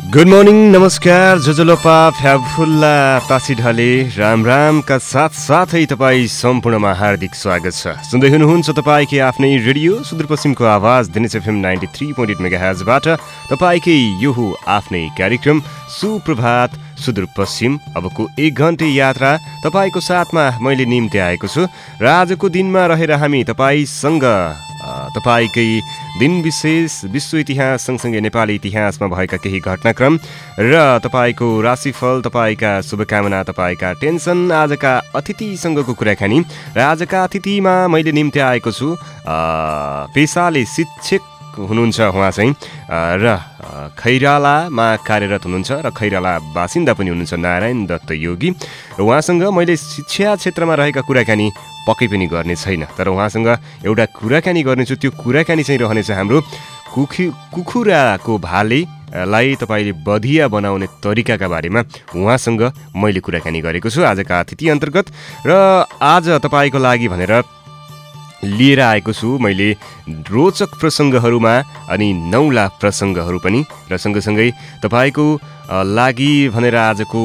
Good morning, नमस्कार, जोजोलोपा, फ्याबफुल्ला, तासी ढाले, राम रामका साथै तपाईँ सम्पूर्णमा हार्दिक स्वागत छ। सुन्दै हुनुहुन्छ तपाईँकै आफ्नै रेडियो सुदूरपश्चिमको आवाज दिनेश एफएम 93.8 मेगाहर्जबाट तपाईँकै यो आफ्नै कार्यक्रम सुप्रभात सुदूरपश्चिम। अबको 1 घन्टे यात्रा तपाईँको साथमा मैले निम्ति आएको छु र आजको दिनमा रहेर हामी तपाईँसँग तपाईँकै दिन विशेष, विश्व इतिहास सँगसँगै नेपाली इतिहासमा भएका केही घटनाक्रम र तपाईँको राशिफल, तपाईँका शुभकामना, तपाईँका टेन्सन, आजका अतिथिसँगको कुराकानी। र आजका अतिथिमा मैले निम्ति आएको छु पेसाले शिक्षक हुनुहुन्छ उहाँ चाहिँ, र खैरालामा कार्यरत हुनुहुन्छ र खैराला बासिन्दा पनि हुनुहुन्छ नारायण दत्त योगी। र उहाँसँग मैले शिक्षा क्षेत्रमा रहेका कुराकानी पक्कै पनि गर्ने छैन, तर उहाँसँग एउटा कुराकानी गर्नेछु। त्यो कुराकानी चाहिँ रहनेछ हाम्रो कुखुराको भालेलाई तपाईँले बधिया बनाउने तरिकाका बारेमा उहाँसँग मैले कुराकानी गरेको छु आजका अतिथि अन्तर्गत। र आज तपाईँको लागि भनेर लिएर आएको छु मैले रोचक प्रसङ्गहरूमा अनि नौला प्रसङ्गहरू पनि, र सँगसँगै तपाईँको लागि भनेर आजको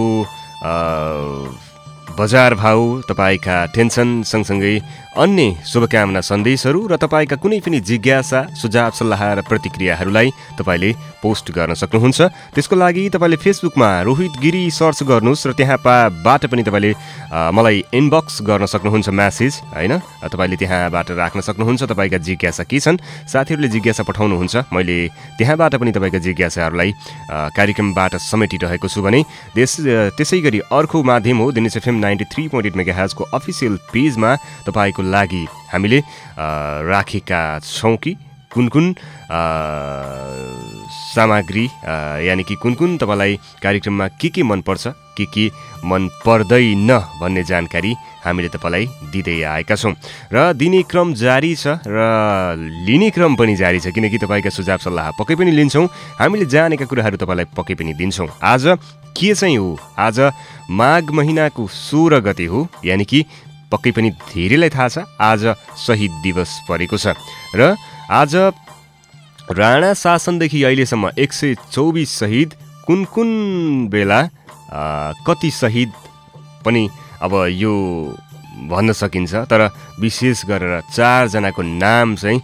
बजार भाउ, तपाईँका टेन्सन सँगसँगै अन्य शुभकामना सन्देशहरू र तपाईँका कुनै पनि जिज्ञासा, सुझाव, सल्लाह र प्रतिक्रियाहरूलाई तपाईँले पोस्ट गर्न सक्नुहुन्छ। त्यसको लागि तपाईँले फेसबुकमा रोहित गिरी सर्च गर्नुहोस् र त्यहाँबाट पनि तपाईँले मलाई इनबक्स गर्न सक्नुहुन्छ, म्यासेज होइन, तपाईँले त्यहाँबाट राख्न सक्नुहुन्छ। तपाईँका जिज्ञासा के छन्, साथीहरूले जिज्ञासा पठाउनुहुन्छ, मैले त्यहाँबाट पनि तपाईँका जिज्ञासाहरूलाई कार्यक्रमबाट समेटिरहेको छु भने त्यसै गरी अर्को माध्यम हो दिनेश एफएम 93.8 मेगाहर्जको अफिसियल पेजमा तपाईँको लागि हामीले राखेका छौँ कि कुन सामग्री, यानि कि कुन तपाईँलाई कार्यक्रममा के मनपर्छ, के मन पर्दैन भन्ने जानकारी हामीले तपाईँलाई दिँदै आएका छौँ। र दिने क्रम जारी छ र लिने क्रम पनि जारी छ, किनकि तपाईँका सुझाव सल्लाह पक्कै पनि लिन्छौँ, हामीले जानेका कुराहरू तपाईँलाई पक्कै पनि दिन्छौँ। आज के चाहिँ हो, आज माघ महिनाको 16 गते हो, यानि कि पक्कै पनि धेरैलाई थाहा छ आज शहीद दिवस परेको छ। र आज राणा शासनदेखि अहिलेसम्म 124 शहीद, कुन बेला कति शहीद पनि अब यो भन्न सकिन्छ, तर विशेष गरेर 4 जनाको नाम चाहिँ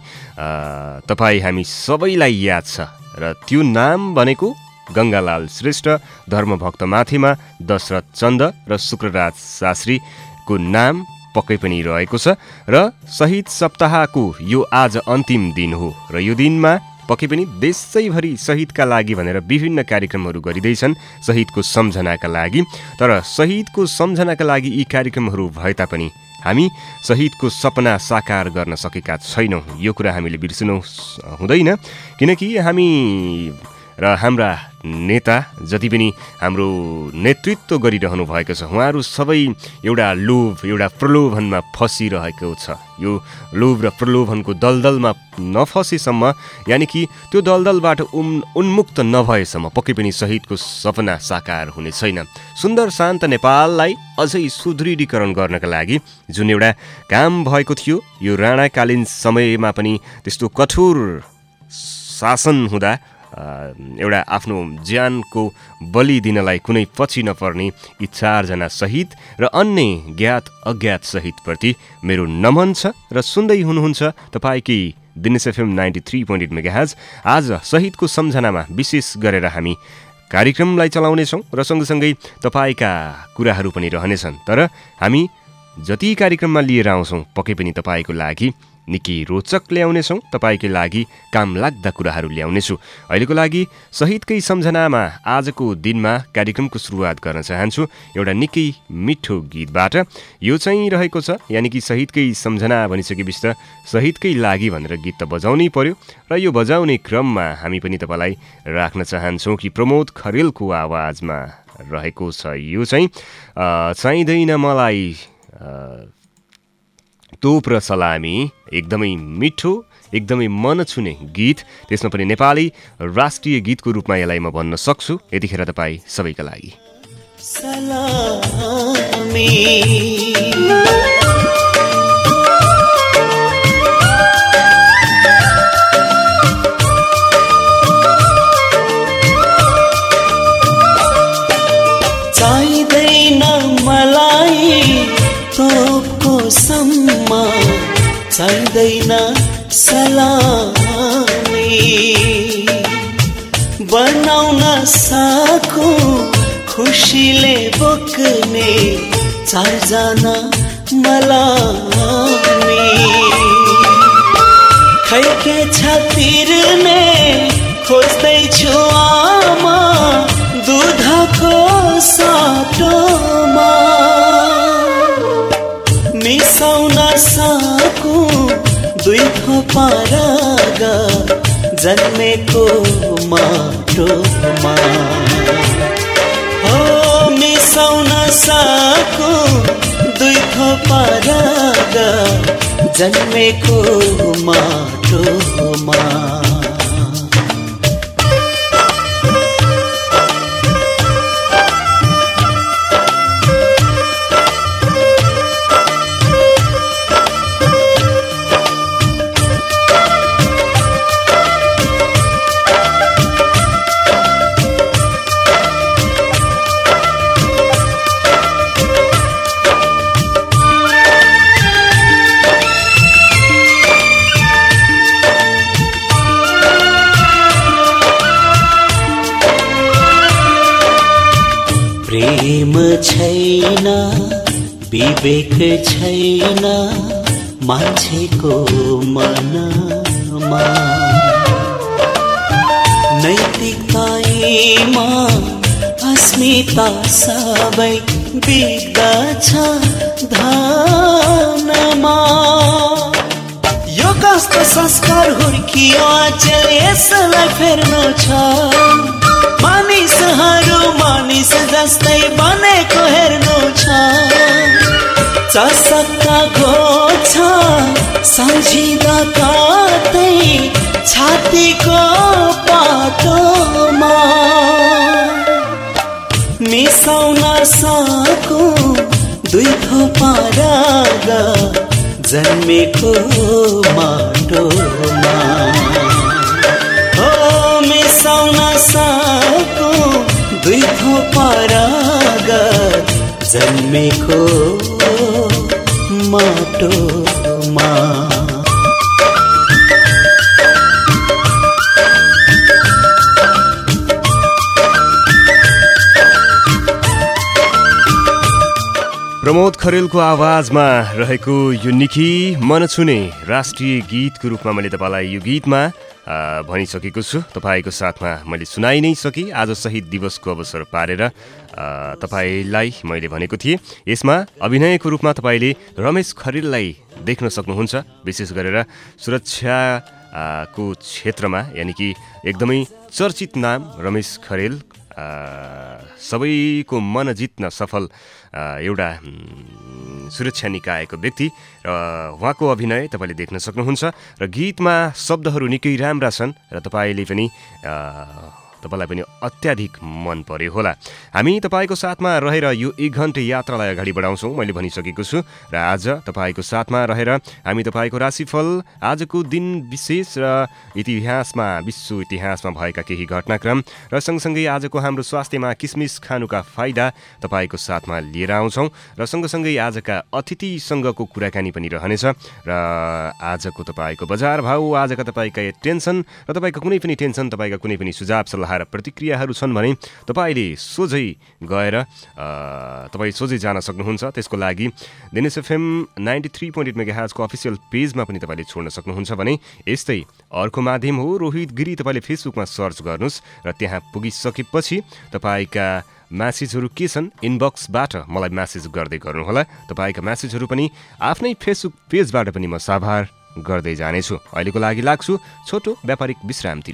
तपाईँ हामी सबैलाई याद छ। र त्यो नाम भनेको गङ्गालाल श्रेष्ठ, धर्मभक्त माथिमा दशरथ चन्द र शुक्रराज शास्त्रीको नाम पक्कै पनि रहेको छ। र शहीद सप्ताहको यो आज अन्तिम दिन हो र यो दिनमा पक्कै पनि देशैभरि शहीदका लागि भनेर विभिन्न कार्यक्रमहरू गरिँदैछन् शहीदको सम्झनाका लागि। तर शहीदको सम्झनाका लागि यी कार्यक्रमहरू भए तापनि हामी शहीदको सपना साकार गर्न सकेका छैनौँ, यो कुरा हामीले बिर्सनु हुँदैन। किनकि हामी र हाम्रा नेता जति पनि हाम्रो नेतृत्व गरिरहनु भएको छ, उहाँहरू सबै एउटा लोभ, एउटा प्रलोभनमा फसिरहेको छ। यो लोभ र प्रलोभनको दलदलमा नफसेसम्म, यानि कि त्यो दलदलबाट उन्मुक्त नभएसम्म पक्कै पनि शहीदको सपना साकार हुने छैन। सुन्दर शान्त नेपाललाई अझै सुदृढीकरण गर्नका लागि जुन एउटा काम भएको थियो, यो राणाकालीन समयमा पनि त्यस्तो कठोर शासन हुँदा एउटा आफ्नो ज्यानको बलि दिनलाई कुनै पछि नपर्ने यी 4 जना शहीद र अन्य ज्ञात अज्ञात शहीदप्रति मेरो नमन छ। र सुन्दै हुनुहुन्छ तपाईँकै दिनेश एफएम 93.8 मेगाहर्ज। आज शहीदको सम्झनामा विशेष गरेर हामी कार्यक्रमलाई चलाउनेछौँ र सँगसँगै तपाईँका कुराहरू पनि रहनेछन्। तर हामी जति कार्यक्रममा लिएर आउँछौँ पक्कै पनि तपाईँको लागि निकै रोचक ल्याउनेछौँ, तपाईँकै लागि काम लाग्दा कुराहरू ल्याउनेछु। अहिलेको लागि शहीदकै सम्झनामा आजको दिनमा कार्यक्रमको सुरुवात गर्न चाहन्छु एउटा निकै मिठो गीतबाट। यो चाहिँ रहेको छ, यानि कि शहीदकै सम्झना भनिसकेपछि त शहीदकै लागि भनेर गीत त बजाउनै पर्यो, र यो बजाउने क्रममा हामी पनि तपाईँलाई राख्न चाहन्छौँ कि प्रमोद खरेलको आवाजमा रहेको छ। यो चाहिँ चाहिँदैन मलाई तोप र सलामी, एकदमै मिठो, एकदमै मन छुने गीत, त्यसमा पनि नेपाली राष्ट्रिय गीतको रूपमा यसलाई म भन्न सक्छु यतिखेर तपाईँ सबैका लागि। सम्म चाहिँदैन सलामी बनाउन साको खुसीले बोक्ने चारजना मलामी खै के छ तिर्ने खोज्दैछु आमा दुधको साटोमा मिसाउन साको दुई थोपा रागा जन्मेको माटोमा हो मिसाउन साको दुई थोपा रागा जन्मेको माटोमा प्रेम छैन विवेक छैन मान्छेको मनमा नैतिकतामा अस्मिता सबै बिग्दछ धनमा यो कस्तो संस्कार हुर्कियो अचेल यसलाई फेर्नु छ मानिसहरू मानिस जस्तै बनेको हेर्नु छ चसक्का घोछ सम्झिँदा कतै छातीको पाटोमा मिसाउन साको दुई थोपा रागा जन्मेको माटोमा हो मिसाउन साको दुई थोपा रागा जन्मेको माटोमा प्रमोद खरेलको आवाजमा रहेको यो निकी मन छुने राष्ट्रिय गीतको रूपमा मैले तपाईँलाई यो गीतमा भनिसकेको छु। तपाईँको साथमा मैले सुनाइ नै सकेँ। आज शहीद दिवसको अवसर पारेर तपाईँलाई मैले भनेको थिएँ। यसमा अभिनयको रूपमा तपाईँले रमेश खरेललाई देख्न सक्नुहुन्छ। विशेष गरेर सुरक्षा को क्षेत्रमा यानि कि एकदमै चर्चित नाम रमेश खरेल, सबैको मन जित्न सफल एउटा सुरक्षा निकायको व्यक्ति र उहाँको अभिनय तपाईँले देख्न सक्नुहुन्छ। र गीतमा शब्दहरू निकै राम्रा छन् र तपाईँलाई पनि अत्याधिक मन पर्यो होला। हामी तपाईँको साथमा रहेर यो 1 घन्टे यात्रालाई अगाडि बढाउँछौँ, मैले भनिसकेको छु। र आज तपाईँको साथमा रहेर हामी तपाईँको राशिफल, आजको दिन विशेष र इतिहासमा, विश्व इतिहासमा भएका केही घटनाक्रम र सँगसँगै आजको हाम्रो स्वास्थ्यमा किसमिस खानुका फाइदा तपाईँको साथमा लिएर आउँछौँ। र सँगसँगै आजका अतिथिसँगको कुराकानी पनि रहनेछ। र आजको तपाईँको बजार भाउ, आजका तपाईँका टेन्सन र तपाईँको कुनै पनि टेन्सन, तपाईँका कुनै पनि सुझाव सल्लाह र प्रतिक्रियाहरू छन् भने तपाईँले सोझै गएर तपाईँ सोझै जान सक्नुहुन्छ। त्यसको लागि दिनेश एफएम 93.8 मेगाहर्जको अफिसियल पेजमा पनि तपाईँले छोड्न सक्नुहुन्छ। भने यस्तै अर्को माध्यम हो रोहित गिरी, तपाईँले फेसबुकमा सर्च गर्नुहोस् र त्यहाँ पुगिसकेपछि तपाईँका म्यासेजहरू के छन् इनबक्सबाट मलाई म्यासेज गर्दै गर्नुहोला। तपाईँका म्यासेजहरू पनि आफ्नै फेसबुक पेजबाट पनि म साभार गर्दै जानेछु। अहिलेको लागि लाग्छु छोटो व्यापारिक विश्रामतिर।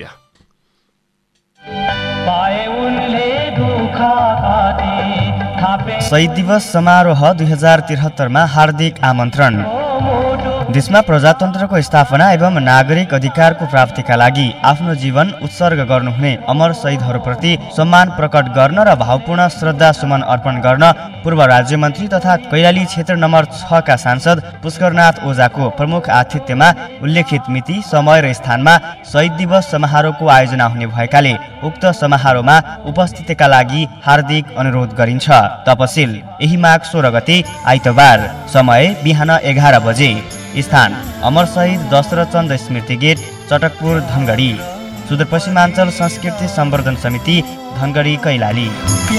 शहीद दिवस समारोह 2073 मा हार्दिक आमन्त्रण। देशमा प्रजातन्त्रको स्थापना एवं नागरिक अधिकारको प्राप्तिका लागि आफ्नो जीवन उत्सर्ग गर्नुहुने अमर शहीदहरूप्रति सम्मान प्रकट गर्न र भावपूर्ण श्रद्धा सुमन अर्पण गर्न पूर्व राज्यमन्त्री तथा कैलाली क्षेत्र नम्बर 6 का सांसद पुष्करनाथ ओझाको प्रमुख आतिथ्यमा उल्लेखित मिति, समय र स्थानमा शहीद दिवस समारोहको आयोजना हुने भएकाले उक्त समारोहमा उपस्थितिका लागि हार्दिक अनुरोध गरिन्छ। तपसिल यही माघ 16 गते आइतबार। समय बिहान 11 बजे। स्थान अमर शहीद दशरथ चन्द स्मृति गेट, चटकपुर, धनगढी। सुदूरपश्चिमाञ्चल संस्कृति सम्वर्धन समिति, धनगढी, कैलाली।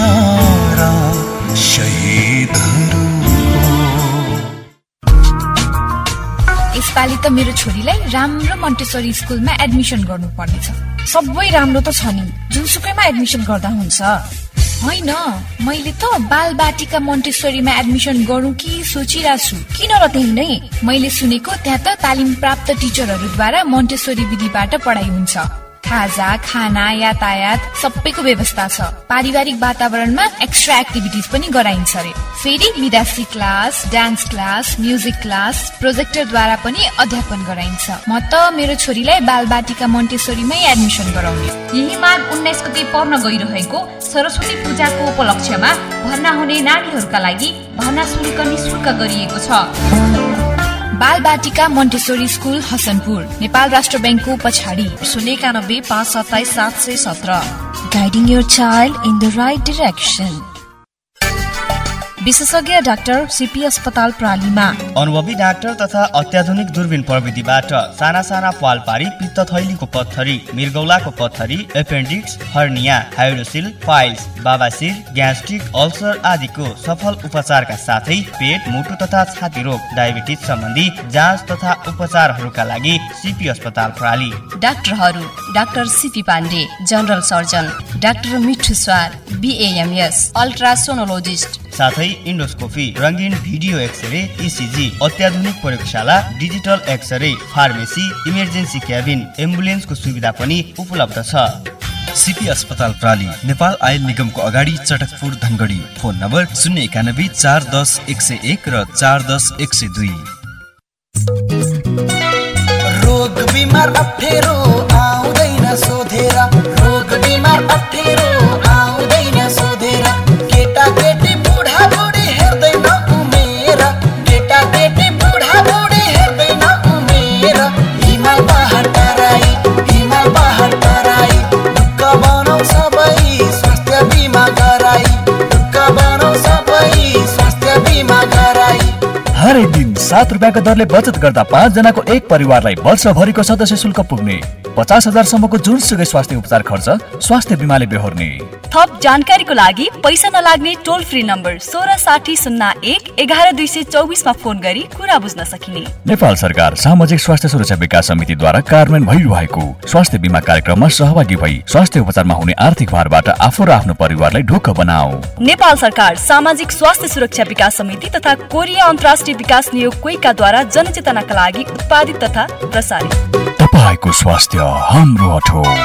यसपालि त मेरो छोरीलाई राम्रो मोन्टेसरी स्कुलमा एडमिसन गर्नुपर्नेछ। सबै राम्रो त छ नि, जुनसुकैमा एडमिसन गर्दा हुन्छ। होइन, मैले त बालबाटिका मोन्टेसरीमा एडमिसन गरौँ कि सोचिरहेको छु। किन र त्यही नै? मैले सुनेको त्यहाँ त तालिम प्राप्त टिचरहरूद्वारा मोन्टेसरी विधिबाट पढाइ हुन्छ। खाजा, खाना, यातायात सबैको व्यवस्था छ। पारिवारिक वातावरणमा एक्स्ट्रा एक्टिभिटिज पनि गराइन्छ रे। फेरि विदेशी class, dance class, music class, प्रोजेक्टरद्वारा पनि अध्यापन गराइन्छ। म त मेरो छोरीलाई बालबाटिका मोन्टेसरीमै एडमिसन गराउने। यही माघ 19 गते पर्न गइरहेको सरस्वती पूजाको उपलक्ष्यमा भर्ना हुने नानीहरूका लागि भर्ना शुल्क निःशुल्क गरिएको छ। बालबाटिका मोन्टेसरी स्कुल, हसनपुर, नेपाल राष्ट्र बैंकको पछाडि। 91 527 717। Guiding your child in the right direction. विशेषज्ञ डाक्टर सीपी अस्पताल प्रालीमा। अनुभवी डाक्टर तथा अत्याधुनिक दूरबीन प्रविधिबाट साना साना पाल पारी पित्त थैलीको पत्थरी, मृगौलाको पत्थरी, एपेन्डिक्स, हर्निया, हाइड्रोसिल, पाइल्स, बाबासिर, ग्यास्ट्रिक, अल्सर आदिको सफल उपचारका साथै पेट, मुटु तथा छाती रोग, डायबिटिज सम्बन्धी जाँच तथा उपचारहरूका लागि सीपी अस्पताल प्राली। डाक्टरहरू doctor C P Pandey, general surgeon, doctor Mithu Swar, BAMS, ultrasonologist, साथै इन्डोस्कोपी, रंगीन भिडियो एक्सरे, ECG, अत्याधुनिक प्रयोगशाला, digital x-ray, pharmacy, emergency cabin, एम्बुलेन्सको सुविधा पनि उपलब्ध छ। सीपी अस्पताल प्राली, नेपाल आयल निगमको अगाडि, चटकपुर, धनगढी। फोन नम्बर 091 410 101 र 410 102। रोग बिमार अप्ठ्यारो आउँदैन सोधेर, रोग बिमार अप्ठ्यारो आउँदैन सोधेर, केटा केटी बुढा बुढी हेर्दैन उमेर, केटा केटी बुढा बुढी हेर्दैन उमेर। हिमाल पहाड तराई, हिमाल पहाड तराई, ढुक्क बनाउ सबै स्वास्थ्य बिमा गराई, ढुक्क बनाउ सबै स्वास्थ्य बिमा गराई। हरेक दिन 7 रुपियाँको दरले बचत गर्दा 5 जनाको एक परिवारलाई वर्षभरिको सदस्य शुल्क पुग्ने। 50,000 सम्मको जुनसुकै स्वास्थ्य उपचार खर्च स्वास्थ्य बिमाले बेहोर्ने। थप जानकारीको लागि पैसा नलाग्ने टोल फ्री नम्बर 166001 11224 मा फोन गरी कुरा बुझ्न सकिने। नेपाल सरकार सामाजिक स्वास्थ्य सुरक्षा विकास समितिद्वारा कार्यान्वयन भइरहेको स्वास्थ्य बिमा कार्यक्रममा सहभागी भई स्वास्थ्य उपचारमा हुने आर्थिक भारबाट आफू र आफ्नो परिवारलाई ढुक्क बनाऊ। नेपाल सरकार सामाजिक स्वास्थ्य सुरक्षा विकास समिति तथा कोरिया अन्तर्राष्ट्रिय विकास नियोग कोइकाद्वारा जनचेतनाका लागि उत्पादित तथा प्रसारित। तपाईको स्वास्थ्य हाम्रो अठोट।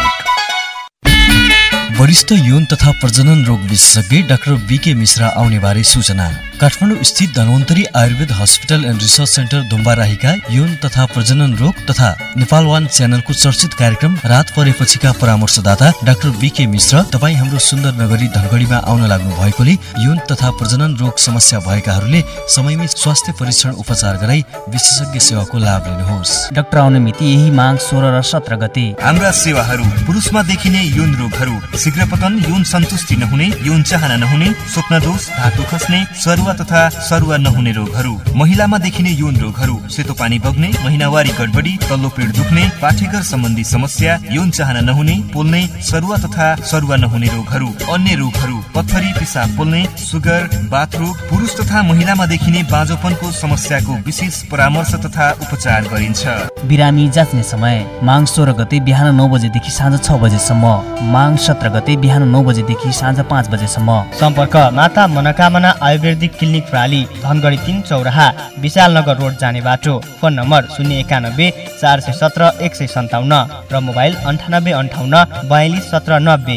वरिष्ठ यौन तथा प्रजनन रोग विशेषज्ञ डाक्टर BK मिश्रा आउने बारे सूचना। काठमाडौँ स्थित Dhanwantari Ayurveda hospital and research centre दुम्बाराहीका यौन तथा प्रजनन रोग तथा नेपाल वान च्यानलको चर्चित कार्यक्रम रात परेपछिका परामर्शदाता डाक्टर BK मिश्र तपाईँ हाम्रो सुन्दर नगरी धनगढीमा आउन लाग्नु भएकोले यौन तथा प्रजनन रोग समस्या भएकाहरूले समयमै स्वास्थ्य परीक्षण उपचार गराई विशेषज्ञ सेवाको लाभ लिनुहोस्। डाक्टर आउने मिति यही माघ 16 र 17 गते। हाम्रा सेवाहरू पुरुषमा देखिने यौन रोगहरू, शीघ्र पतन, यौन सन्तुष्टि नहुने, यौन चाहना नहुने, स्वप्न दोष, धातु खस्ने, सरुवा तथा सरुवा नहुने रोगहरू, महिलामा देखिने यौन रोगहरू, सेतो पानी बग्ने, महिनावारी गडबडी, तल्लो पेट दुख्ने, पाठेघर सम्बन्धी समस्या, यौन चाहना नहुने, पोल्ने, सरुवा तथा सरुवा नहुने रोगहरू, अन्य रोगहरू, पत्थरी, पिसाब पोल्ने, सुगर, बाथ रोग, पुरुष तथा महिलामा देखिने बाँझोपनको समस्याको विशेष परामर्श तथा उपचार गरिन्छ। बिरामी जाँच्ने समय माघ 16 गते बिहान 9 बजेदेखि साँझ 6 बजेसम्म, माघ 17 गते बिहान 9 बजेदेखि साँझ 5 बजेसम्म। सम्पर्क माता मनोकामना आयुर्वेदिक क्लिनिक प्राली, धनगढी 3 चौराहा, विशालनगर रोड जाने बाटो। फोन नम्बर 091 417 157 र मोबाइल 9858 42 17 90।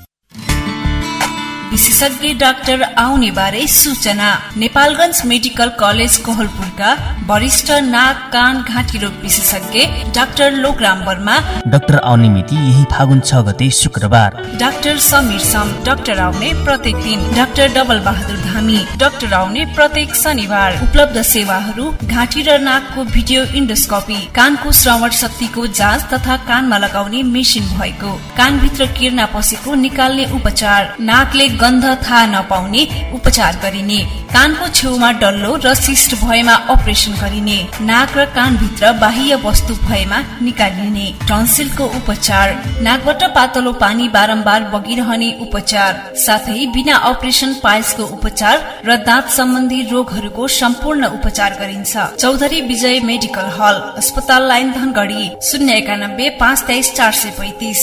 विशेषज्ञ डाक्टर आउने बारे सूचना। नेपालगञ्ज मेडिकल कलेज कोहलपुरका वरिष्ठ नाक कान घाँटी रोग विशेषज्ञ डाक्टर लोकराम वर्मा। डाक्टर आउने मिति यही फागुन 6 गते शुक्रबार। डाक्टर समीर सम डाक्टर आउने प्रत्येक दिन। डाक्टर डबल बहादुर धामी डाक्टर आउने प्रत्येक शनिबार। उपलब्ध सेवाहरू घाँटी र नाकको भिडियो इन्डोस्कोपी, कानको श्रवण शक्तिको जाँच तथा कानमा लगाउने मेसिन भएको, कानभित्र किर्ना पसेको निकाल्ने उपचार, नाकले गन्ध थाहा नपाउने उपचार गरिने, कानको छेउमा डल्लो र सिस्ट भएमा अपरेसन गरिने, नाक र कानभित्र बाह्य वस्तु भएमा निकालिने, टन्सिलको उपचार, नाकबाट पातलो पानी बारम्बार बगिरहने उपचार, साथै बिना अपरेसन पाइल्सको उपचार र दाँत सम्बन्धी रोगहरूको सम्पूर्ण उपचार गरिन्छ। चौधरी विजय मेडिकल हल, अस्पताल लाइन धनगढी, 091 523 435।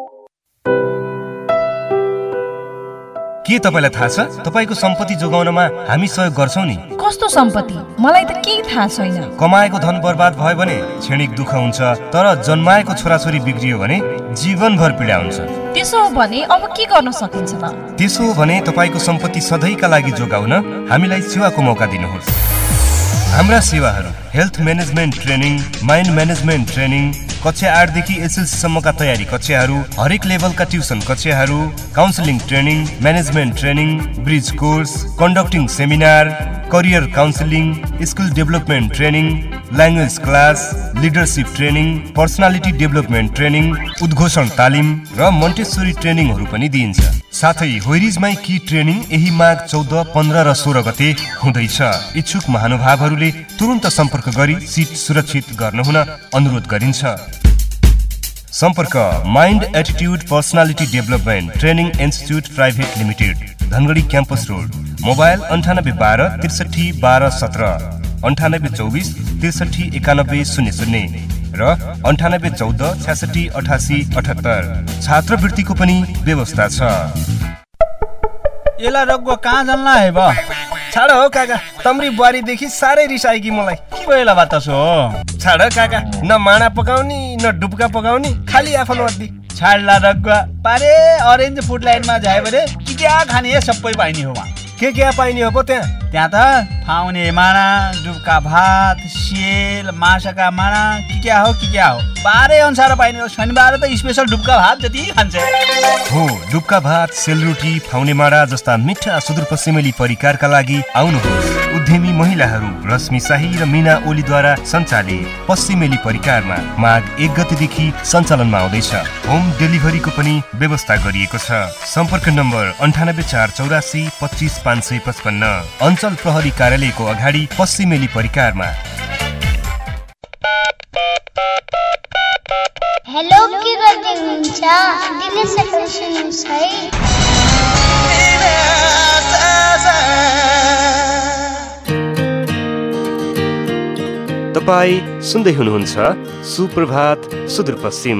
के तपाईलाई थाहा छ तपाईको सम्पत्ति जोगाउनमा हामी सहयोग गर्छौं नि? कस्तो सम्पत्ति? मलाई त केही थाहा छैन। कमाएको धन बर्बाद भयो भने क्षणिक दुःख हुन्छ, तर जन्माएको छोराछोरी बिग्रियो भने जीवनभर पीडा हुन्छ। त्यसो हो भने अब के गर्न सकिन्छ त? त्यसो हो भने तपाईको सम्पत्ति सधैँका लागि जोगाउन हामीलाई सेवाको मौका दिनुहोस्। हाम्रा सेवाहरू health management training, mind management training, कक्षा 8 देखि एसएलसी सम्मका तयारी कक्षाहरू, हरेक लेभलका ट्युसन कक्षाहरू, counselling training, management training, bridge course, conducting seminar, career counselling, skill development training, language class, leadership training, personality development training, उद्घोषण तालिम र मन्टेसोरी ट्रेनिङहरू पनि दिइन्छ। साथै होइरिजमै की ट्रेनिङ यही माघ 14, 15 र 16 गते हुँदैछ। इच्छुक महानुभावहरूले तुरुन्त सम्पर्क गरी सिट सुरक्षित गर्नुहुन अनुरोध गरिन्छ। सम्पर्क mind attitude personality development training institute private limited, Dhangadhi campus road, mobile 9812 63 12 17, 9824 63 91 00 र 9814 66 88 78। छात्रवृत्तिको पनि व्यवस्था छ। एला रगुवा कहाँ जान्ला है बा? छाड हो काका, तम्री बुहारीदेखि साह्रै रिसाए कि मलाई। के भयो ला बातस हो? छाड काका, न माडा पकाउने न डुब्का पकाउने, खाली आफन वर्दी। छाड्ला रगुवा, पारे अरेन्ज फुड लाइनमा जाए भने क्या खाने सबै पाइने हो वहाँ। के पाइने हो पो त्यहाँ? त्यहाँ त फाउने माडा, डुब्का भात, सेल, माछाका माडा, क्या हो बारे अनुसार पाइने हो। शनिबार त स्पेशल डुब्का भात जति खान्छ हो। डुब्का भात, सेलरोटी, फाउने माडा जस्ता मिठा सुदूरपश्चिमेली परिकारका लागि आउनुहोस्। उद्यमी महिलाहरू रश्मि शाही र मीना ओलीद्वारा सञ्चालित पश्चिमेली परिकारमा माघ 1 गतेदेखि सञ्चालनमा आउँदैछ। होम डेलिभरीको पनि व्यवस्था गरिएको छ। सम्पर्क नम्बर 9848 25 555, अञ्चल प्रहरी कार्यालयको अगाडि पश्चिमेली परिकारमा। हेलो, के गर्दै हुनुहुन्छ? दिनेश सर सुन्नुहोस् है। तपाईँ सुन्दै हुनुहुन्छ सुप्रभात सुदूरपश्चिम।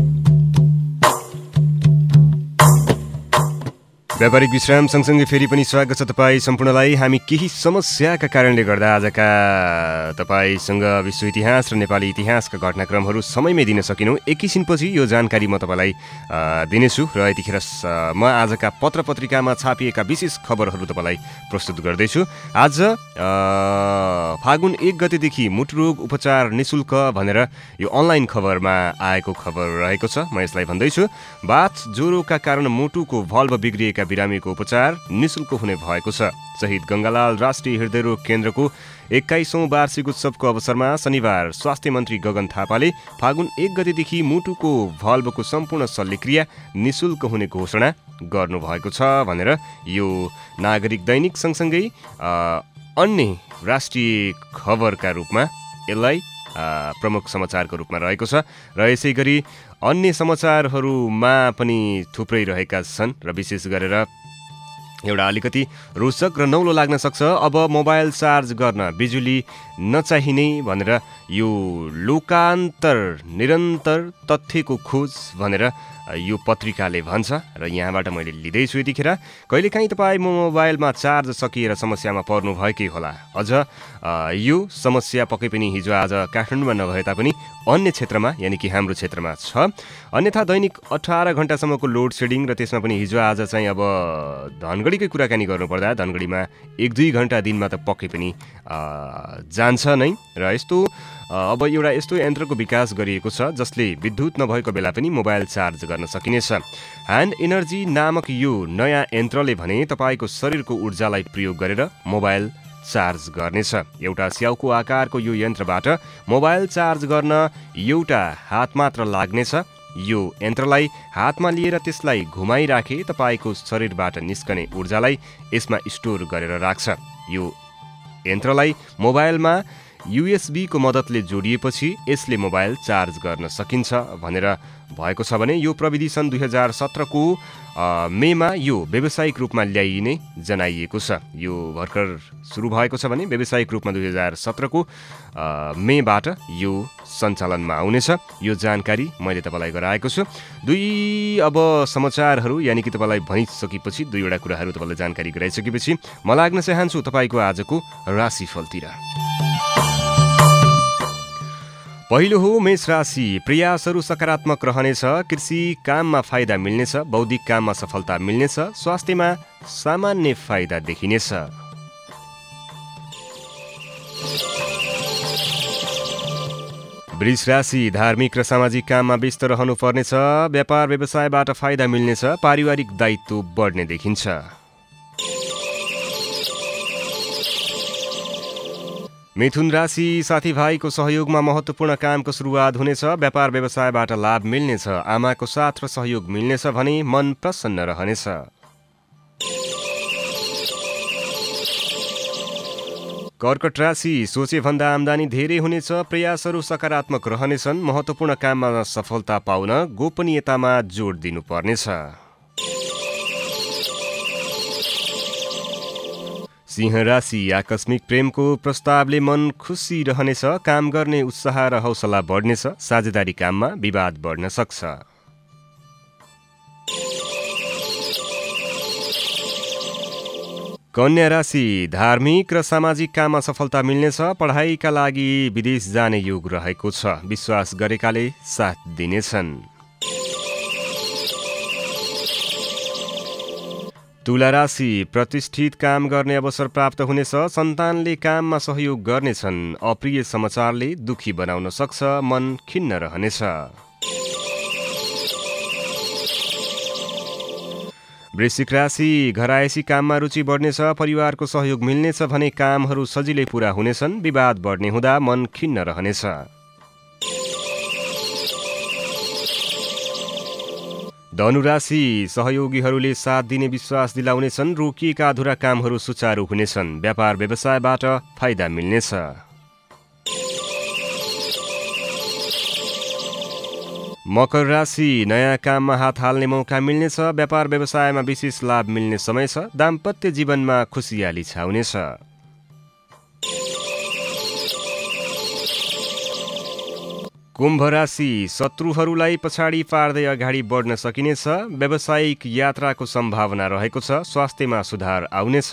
व्यापारिक विश्राम सँगसँगै फेरि पनि स्वागत छ तपाईँ सम्पूर्णलाई। हामी केही समस्याका कारणले गर्दा आजका तपाईँसँग विश्व इतिहास र नेपाली इतिहासका घटनाक्रमहरू समयमै दिन सकिनौँ। एकैछिनपछि यो जानकारी म तपाईँलाई दिनेछु र यतिखेर म आजका पत्र पत्रिकामा छापिएका विशेष खबरहरू तपाईँलाई प्रस्तुत गर्दैछु। आज फागुन 1 गतेदेखि मुटुरोग उपचार निःशुल्क भनेर यो अनलाइन खबरमा आएको खबर रहेको छ। म यसलाई भन्दैछु। बाथ ज्वरोका कारण मुटुको भल्भ बिग्रिएका बिरामीको उपचार निःशुल्क हुने भएको छ। शहीद गङ्गालाल राष्ट्रिय हृदयरोग केन्द्रको 21औं वार्षिक उत्सवको अवसरमा शनिबार स्वास्थ्य मन्त्री गगन थापाले फागुन 1 गतेदेखि मुटुको भल्भको सम्पूर्ण शल्यक्रिया निःशुल्क हुने घोषणा गर्नुभएको छ भनेर यो नागरिक दैनिक सँगसँगै अन्य राष्ट्रिय खबरका रूपमा यसलाई प्रमुख समाचारको रूपमा रहेको छ। र यसै गरी अन्य समाचारहरूमा पनि थुप्रै रहेका छन् र विशेष गरेर एउटा अलिकति रोचक र नौलो लाग्न सक्छ। अब मोबाइल चार्ज गर्न बिजुली नचाहिने भनेर यो लोकान्तर निरन्तर तथ्यको खोज भनेर यो पत्रिकाले भन्छ र यहाँबाट मैले लिँदैछु। यतिखेर कहिलेकाहीँ तपाईँ मोबाइलमा चार्ज सकिएर समस्यामा पर्नु भएकै होला। अझ यो समस्या पक्कै पनि हिजो आज काठमाडौँमा नभए तापनि अन्य क्षेत्रमा यानि कि हाम्रो क्षेत्रमा छ। अन्यथा दैनिक 18 घण्टासम्मको लोड सेडिङ र त्यसमा पनि हिजो आज चाहिँ अब धनगढीकै कुराकानी गर्नुपर्दा धनगढीमा 1-2 घण्टा दिनमा त पक्कै पनि जान्छ नै। र यस्तो अब एउटा यस्तो यन्त्रको विकास गरिएको छ जसले विद्युत नभएको बेला पनि मोबाइल चार्ज गर्न सकिनेछ। ह्यान्ड इनर्जी नामक यो नयाँ यन्त्रले भने तपाईँको शरीरको ऊर्जालाई प्रयोग गरेर मोबाइल चार्ज गर्नेछ। एउटा स्याउको आकारको यो यन्त्रबाट मोबाइल चार्ज गर्न एउटा हात मात्र लाग्नेछ। यो यन्त्रलाई हातमा लिएर त्यसलाई घुमाइराखे तपाईँको शरीरबाट निस्कने ऊर्जालाई यसमा स्टोर गरेर राख्छ। यो यन्त्रलाई मोबाइलमा USB को मद्दतले जोडिएपछि यसले मोबाइल चार्ज गर्न सकिन्छ भनेर भएको छ भने यो प्रविधि सन् 2017 को मेमा यो व्यावसायिक रूपमा ल्याइने जनाइएको छ। यो भर्खर सुरु भएको छ भने व्यावसायिक रूपमा 2017 को मेबाट यो सञ्चालनमा आउनेछ। यो जानकारी मैले तपाईँलाई गराएको छु। अब समाचारहरू यानि कि तपाईँलाई भनिसकेपछि दुईवटा कुराहरू तपाईँलाई जानकारी गराइसकेपछि म लाग्न चाहन्छु तपाईँको आजको राशिफलतिर। पहिलो हो मेष राशि। प्रयासहरू सकारात्मक रहनेछ। कृषि काममा फाइदा मिल्नेछ। बौद्धिक काममा सफलता मिल्नेछ। स्वास्थ्यमा सामान्य फाइदा देखिनेछ। वृष राशि। धार्मिक र सामाजिक काममा व्यस्त रहनुपर्नेछ। व्यापार व्यवसायबाट फाइदा मिल्नेछ। पारिवारिक दायित्व बढ्ने देखिन्छ। मिथुन राशि। साथीभाइको सहयोगमा महत्त्वपूर्ण कामको सुरुवात हुनेछ। व्यापार व्यवसायबाट लाभ मिल्नेछ। आमाको साथ र सहयोग मिल्नेछ भने मन प्रसन्न रहनेछ। कर्कट राशि। सोचेभन्दा आम्दानी धेरै हुनेछ। प्रयासहरू सकारात्मक रहनेछन्। महत्त्वपूर्ण काममा सफलता पाउन गोपनीयतामा जोड दिनुपर्नेछ। सिंह राशि। आकस्मिक प्रेमको प्रस्तावले मन खुसी रहनेछ। काम गर्ने उत्साह र हौसला बढ्नेछ। साझेदारी काममा विवाद बढ्न सक्छ। कन्या राशि। धार्मिक र सामाजिक काममा सफलता मिल्नेछ। पढाइका लागि विदेश जाने योग रहेको छ। विश्वास गरेकाले साथ दिनेछन्। तुला राशि। प्रतिष्ठित काम गर्ने अवसर प्राप्त हुनेछ। सन्तानले काममा सहयोग गर्नेछन्। अप्रिय समाचारले दुखी बनाउन सक्छ। मन खिन्न रहनेछ। वृश्चिक राशि। घरायसी काममा रुचि बढ्नेछ। परिवारको सहयोग मिल्नेछ भने कामहरू सजिलै पूरा हुनेछन्। विवाद बढ्ने हुँदा मन खिन्न रहनेछ। धनु राशि। सहयोगीहरूले साथ दिने विश्वास दिलाउनेछन्। रोकिएका अधुरा कामहरू सुचारू हुनेछन्। व्यापार व्यवसायबाट फाइदा मिल्नेछ। मकर राशि। नयाँ काममा हात हाल्ने मौका मिल्नेछ। व्यापार व्यवसायमा विशेष लाभ मिल्ने समय छ। दाम्पत्य जीवनमा खुसियाली छाउनेछ। कुम्भ राशि। शत्रुहरूलाई पछाडि पार्दै अगाडि बढ्न सकिनेछ। व्यावसायिक यात्राको सम्भावना रहेको छ। स्वास्थ्यमा सुधार आउनेछ।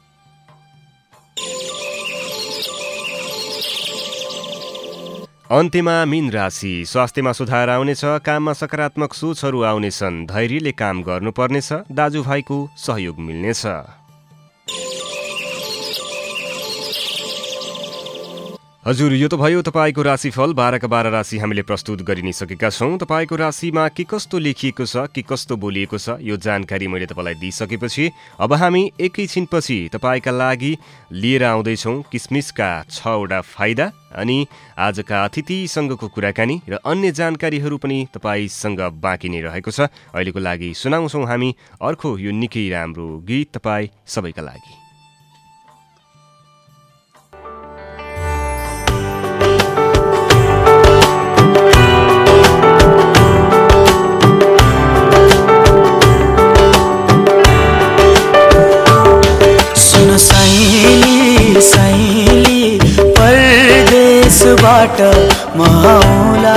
अन्त्यमा मीन राशि। स्वास्थ्यमा सुधार आउनेछ। काममा सकारात्मक सोचहरू आउनेछन्। धैर्यले काम गर्नुपर्नेछ। दाजुभाइको सहयोग मिल्नेछ। हजुर, यो त भयो तपाईँको राशिफल। 12 का 12 राशि हामीले प्रस्तुत गरि नै सकेका छौँ। तपाईँको राशिमा के कस्तो लेखिएको छ, के कस्तो बोलिएको छ, यो जानकारी मैले तपाईँलाई दिइसकेपछि अब हामी एकैछिनपछि तपाईँका लागि लिएर आउँदैछौँ किसमिसका 6वटा फाइदा अनि आजका अतिथिसँगको कुराकानी र अन्य जानकारीहरू पनि तपाईँसँग बाँकी नै रहेको छ। अहिलेको लागि सुनाउँछौँ हामी अर्को यो निकै राम्रो गीत तपाईँ सबैका लागि। साइली परदेशबाट मौला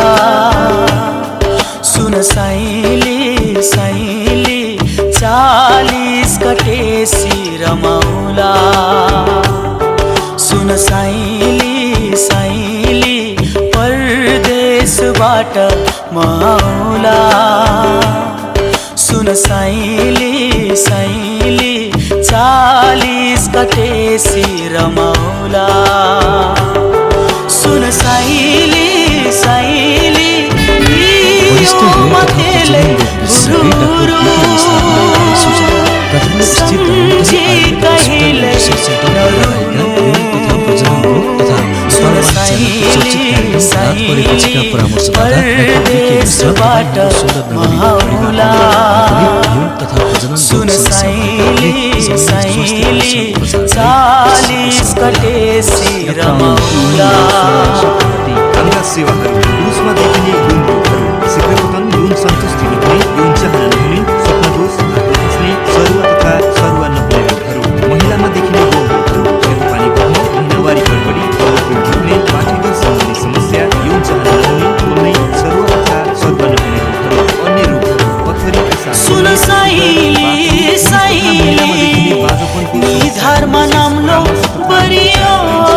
सुन साइली साइली 40 कटेसी रमौला सुन साइली साइली परदेशबाट मौला सुन साइली साइली 40 कटेसी रमौला सुन साइली साइली मथेले गुरु सम्झी कहिले नरुनु सुन साइली परेपछिका परामर्शदाता डाक्टर बीके मिश्र तपाईँको सुन्दर नगरी परिवार तथा प्रजनन सुन साइली साइली 40 कटे सिर मौला अन्य सेवाहरू पुरुषमा देखिने यौन रोगहरू शीघ्रपतन यौन सन्तुष्टि नहुने यौन चाहना नहुने स्वप्नदोष धातु खस्ने सरुवा तथा सरुवा नहुने रोगहरू महिलामा देखिने यौन रोगहरू पानी बढ्ने महिनावारी गडबडी गलतको ढुक्ने पाठेघर सम्बन्धी समस्या यौन चाहना नहुने बोल्ने सरुवा तथा सरुवा नहुने रोगहरू अन्य रोगहरू पथरी सुन साइली साइली धर्म नाम्लो बरियो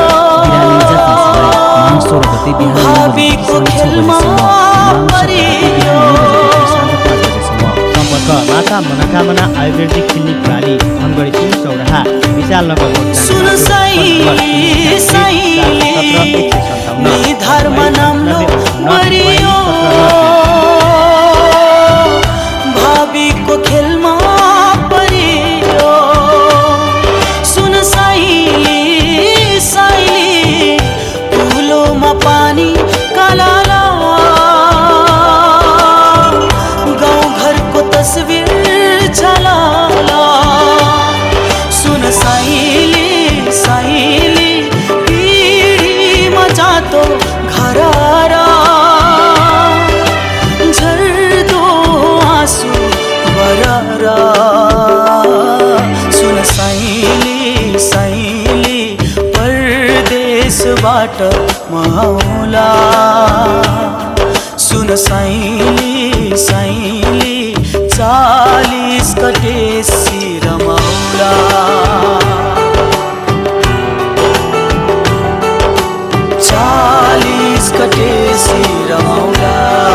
भावीको खेलमा परियो सम्पर्क माता मनोकामना आयुर्वेदिक क्लिनिक प्राली धनगढी 3 चौराहा विशाल नगर सुन साइली साइली धर्म नाम्लो बरियो भावीको खेलमा परियो सुन साइली साइली फुलोमा पानी कालाला गाउँघरको तस्बिर झलाला सुन साइली साइली पिँढीमा जातो घरारा झर्दो आँसु बरारा सुन साइली साइली परदेशबाट मौला सुन साइली साइली 40 कटे सिर मौला 40 कटे सिर मौला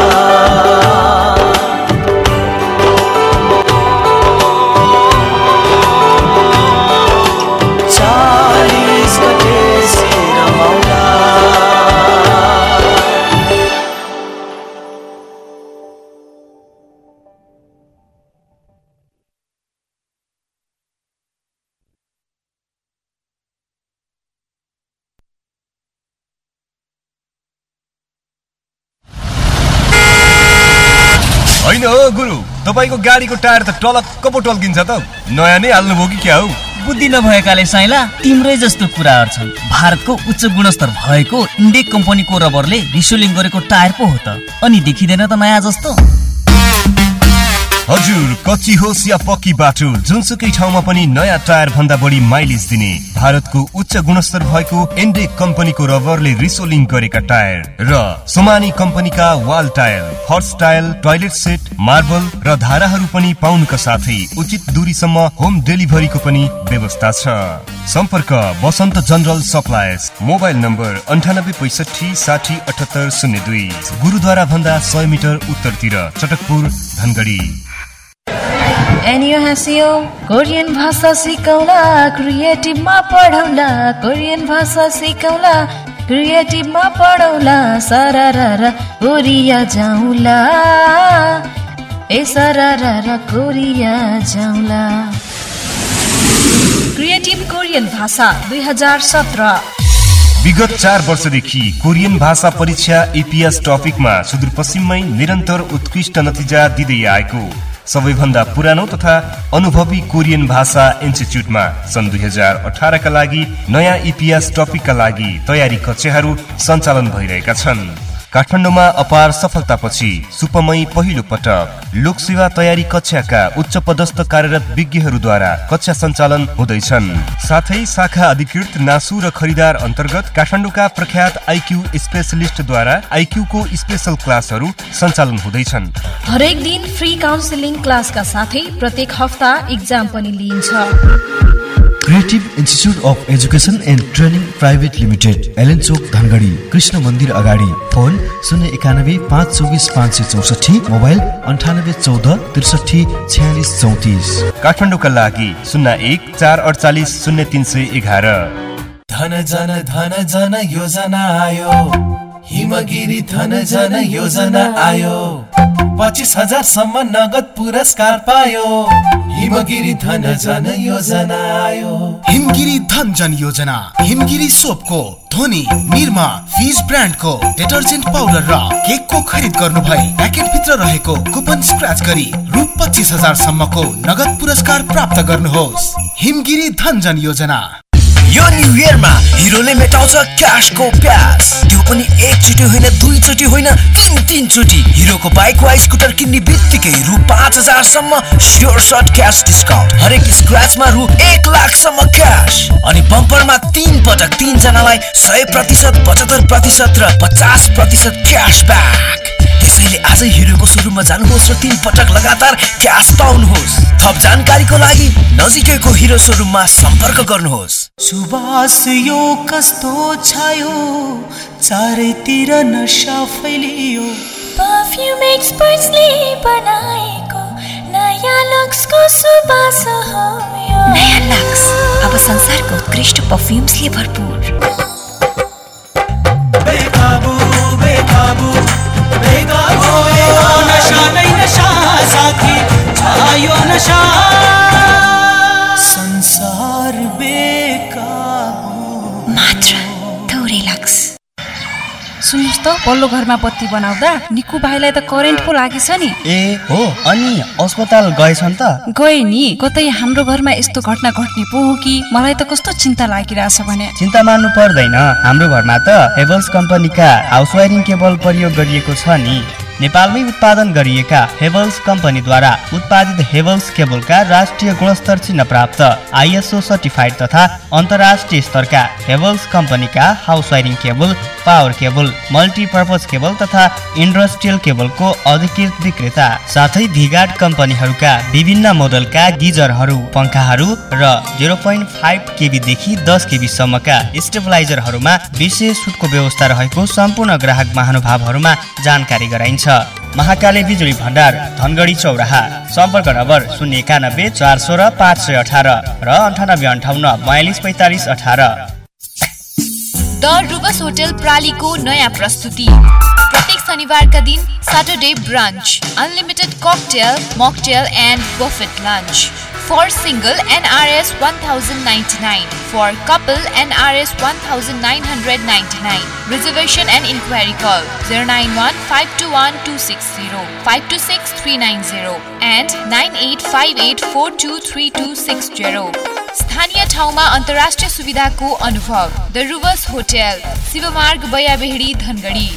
होइन हो गुरु, तपाईको गाडीको टायर त टलक्क पो टल्किन्छ त। नयाँ नै हाल्नुभयो कि क्या हो? बुद्धि नभएकाले साइला तिम्रै जस्तो कुराहरू छन्। भारतको उच्च गुणस्तर भएको इन्डेक कम्पनीको रबरले रिसोलिङ गरेको टायर पो हो त, अनि देखिँदैन त नयाँ जस्तो। हजुर, कच्ची होस् या पक्की बाटो, जुनसुकै ठाउँमा पनि नयाँ टायर भन्दा बढी माइलेज दिने भारतको उच्च गुणस्तर भएको इन्डेक कम्पनीको रबरले रिसोलिङ गरेका टायर र सोमानी कम्पनीका वाल टायर, फर्स टायर, टोयलेट सेट, मार्बल र धाराहरू पनि पाउनुका साथै उचित दूरीसम्म होम डेलिभरीको पनि व्यवस्था छ। सम्पर्क Basanta general suppliers, mobile number 9865 60 78 02, gurdwara भन्दा 100 मिटर उत्तरतिर, चटकपुर, धनगढी। एनियो हाँसियो कोरियन भाषा सिकौला, क्रिएटिभमा पढौला, कोरियन भाषा सिकौला, क्रिएटिभमा पढौला, सरारा कोरिया जाउँला, ए सरारा कोरिया जाउँला। क्रिएटिभ कोरियन भाषा 2017। विगत 4 वर्षदेखि कोरियन भाषा परीक्षा एपीएस टपिकमा सुदूरपश्चिममै निरन्तर उत्कृष्ट नतिजा दिँदै आएको सबैभन्दा पुरानो तथा अनुभवी कोरियन भाषा इन्स्टिच्युटमा सन् 2018 का लागि नयाँ इपिएस टपिकका लागि तयारी कक्षाहरू सञ्चालन भइरहेका छन्। काठमाडौँमा अपार सफलतापछि सुपमै पहिलो पटक लोकसेवा तयारी कक्षाका उच्च पदस्थ कार्यरत विज्ञहरूद्वारा कक्षा सञ्चालन हुँदैछन्। साथै शाखा अधिकृत नासु र खरिदार अन्तर्गत काठमाडौँका प्रख्यात आइक्यू स्पेशलिस्टद्वारा आइक्यू को स्पेशल क्लासहरू सञ्चालन हुँदैछन्। हरेक दिन फ्री काउन्सिलिङ क्लासका साथै प्रत्येक हप्ता इक्जाम पनि लिइन्छ। Creative institute of education and training private limited, Allen chowk, Dhangadhi, Krishna मन्दिर अगाडि। Phone 091 524 564, mobile 98 14 63 46 34। काठमाडौँका लागि 01 448 0311। धन जन योजना आयो, हिमगिरी धन जन योजना आयो। 25,000 सम्म नगद पुरस्कार पायो। हिमगिरी धन जन योजना आयो। हिमगिरी धन जन योजना हिमगिरी सोपको, धोनी, निर्मा, फिज ब्रान्डको डिटर्जेन्ट पाउडर र केकको खरिद गर्नु भए प्याकेट भित्र रहेको कुपन स्क्रैच गरी रु 25,000 सम्मको नगद पुरस्कार प्राप्त गर्नुहोस्। हिमगिरी धन जन योजना। यो न्यू इयरमा हिरोले मेटाउँछ क्याशको प्यास, त्यो पनि एकचोटि होइन, दुईचोटि होइन, तीन चोटि। हिरोको बाइक वा स्कुटर किन्ने बित्तिकै रु 5,000 सम्म स्योर शट क्याश डिस्काउन्ट, हरेक स्क्रैचमा रु 1 लाख सम्म क्याश, अनि बम्परमा 3 पटक 3 जनालाई 100%, 75% र 50% क्याश ब्याक। त्यसैले आजै हिरोको सोरुममा जानुहोस् र 3 पटक लगातार क्याश पाउनुहोस्। थप जानकारीको लागि नजिकैको हिरो सोरुममा सम्पर्क गर्नुहोस्। सुबास यो कस्तो छायो, चारैतिर नशा फैलियो। परफ्यूम एक्सपर्ट्सले बनाएको नयाँ लक्सको सुबास हो यो। नयाँ लक्स अब संसारको उत्कृष्ट परफ्यूम्सले भरपूर। बेकाबू बेकाबू बेकाबू नशा नै नशा साथी छायो नशा। संसार बेकाबू मात्र थोरै लक्स। सुन्नुहोस् त, पल्लो घरमा बत्ती बनाउँदा निकु भाइलाई त करेन्ट पो लागेछ नि। ए हो, अनि अस्पताल गएछन् त? गए नि, कतै हाम्रो घरमा यस्तो घटना घट्ने पो हो कि? मलाई त कस्तो चिन्ता लागिरहेछ भने। चिन्ता मान्नु पर्दैन, हाम्रो घरमा त हेभल्स कम्पनीका हाउस वायरिङ केबल प्रयोग गरिएको छ नि। नेपालमै उत्पादन गरिएका हेभल्स कम्पनीद्वारा उत्पादित हेभल्स केबलका राष्ट्रिय गुणस्तर चिन्ह प्राप्त ISO सर्टिफाइड तथा अन्तर्राष्ट्रिय स्तरका हेभल्स कम्पनीका house wiring cable, power cable, multipurpose cable तथा इन्डस्ट्रियल केबलको अधिकृत विक्रेता, साथै भिगार्ड कम्पनीहरूका विभिन्न मोडलका गिजरहरू, पङ्खाहरू र 0.5 केबी देखि 10 केबी सम्मका स्टेबलाइजरहरूमा विशेष छुटको व्यवस्था रहेको सम्पूर्ण ग्राहक महानुभावहरूमा जानकारी गराइन्छ। महाकाली बिजुली भण्डार, धनगढी चौराहा। सम्पर्क नम्बर 091 416 518 र 9858 4245 18। द रुबस होटल प्रालीको नयाँ प्रस्तुति। प्रत्येक शनिबारका दिन Saturday brunch, unlimited cocktail, mocktail and buffet lunch. For single NRS 1099, for couple NRS 1999. Reservation and inquiry call 091-521-260, 526-390 and 9858423260. स्थानीय ठाउँमा अन्तर्राष्ट्रिय सुविधाको अनुभव। The Rubus hotel, Shivmarg, Bayabehadi, Dhangadhi.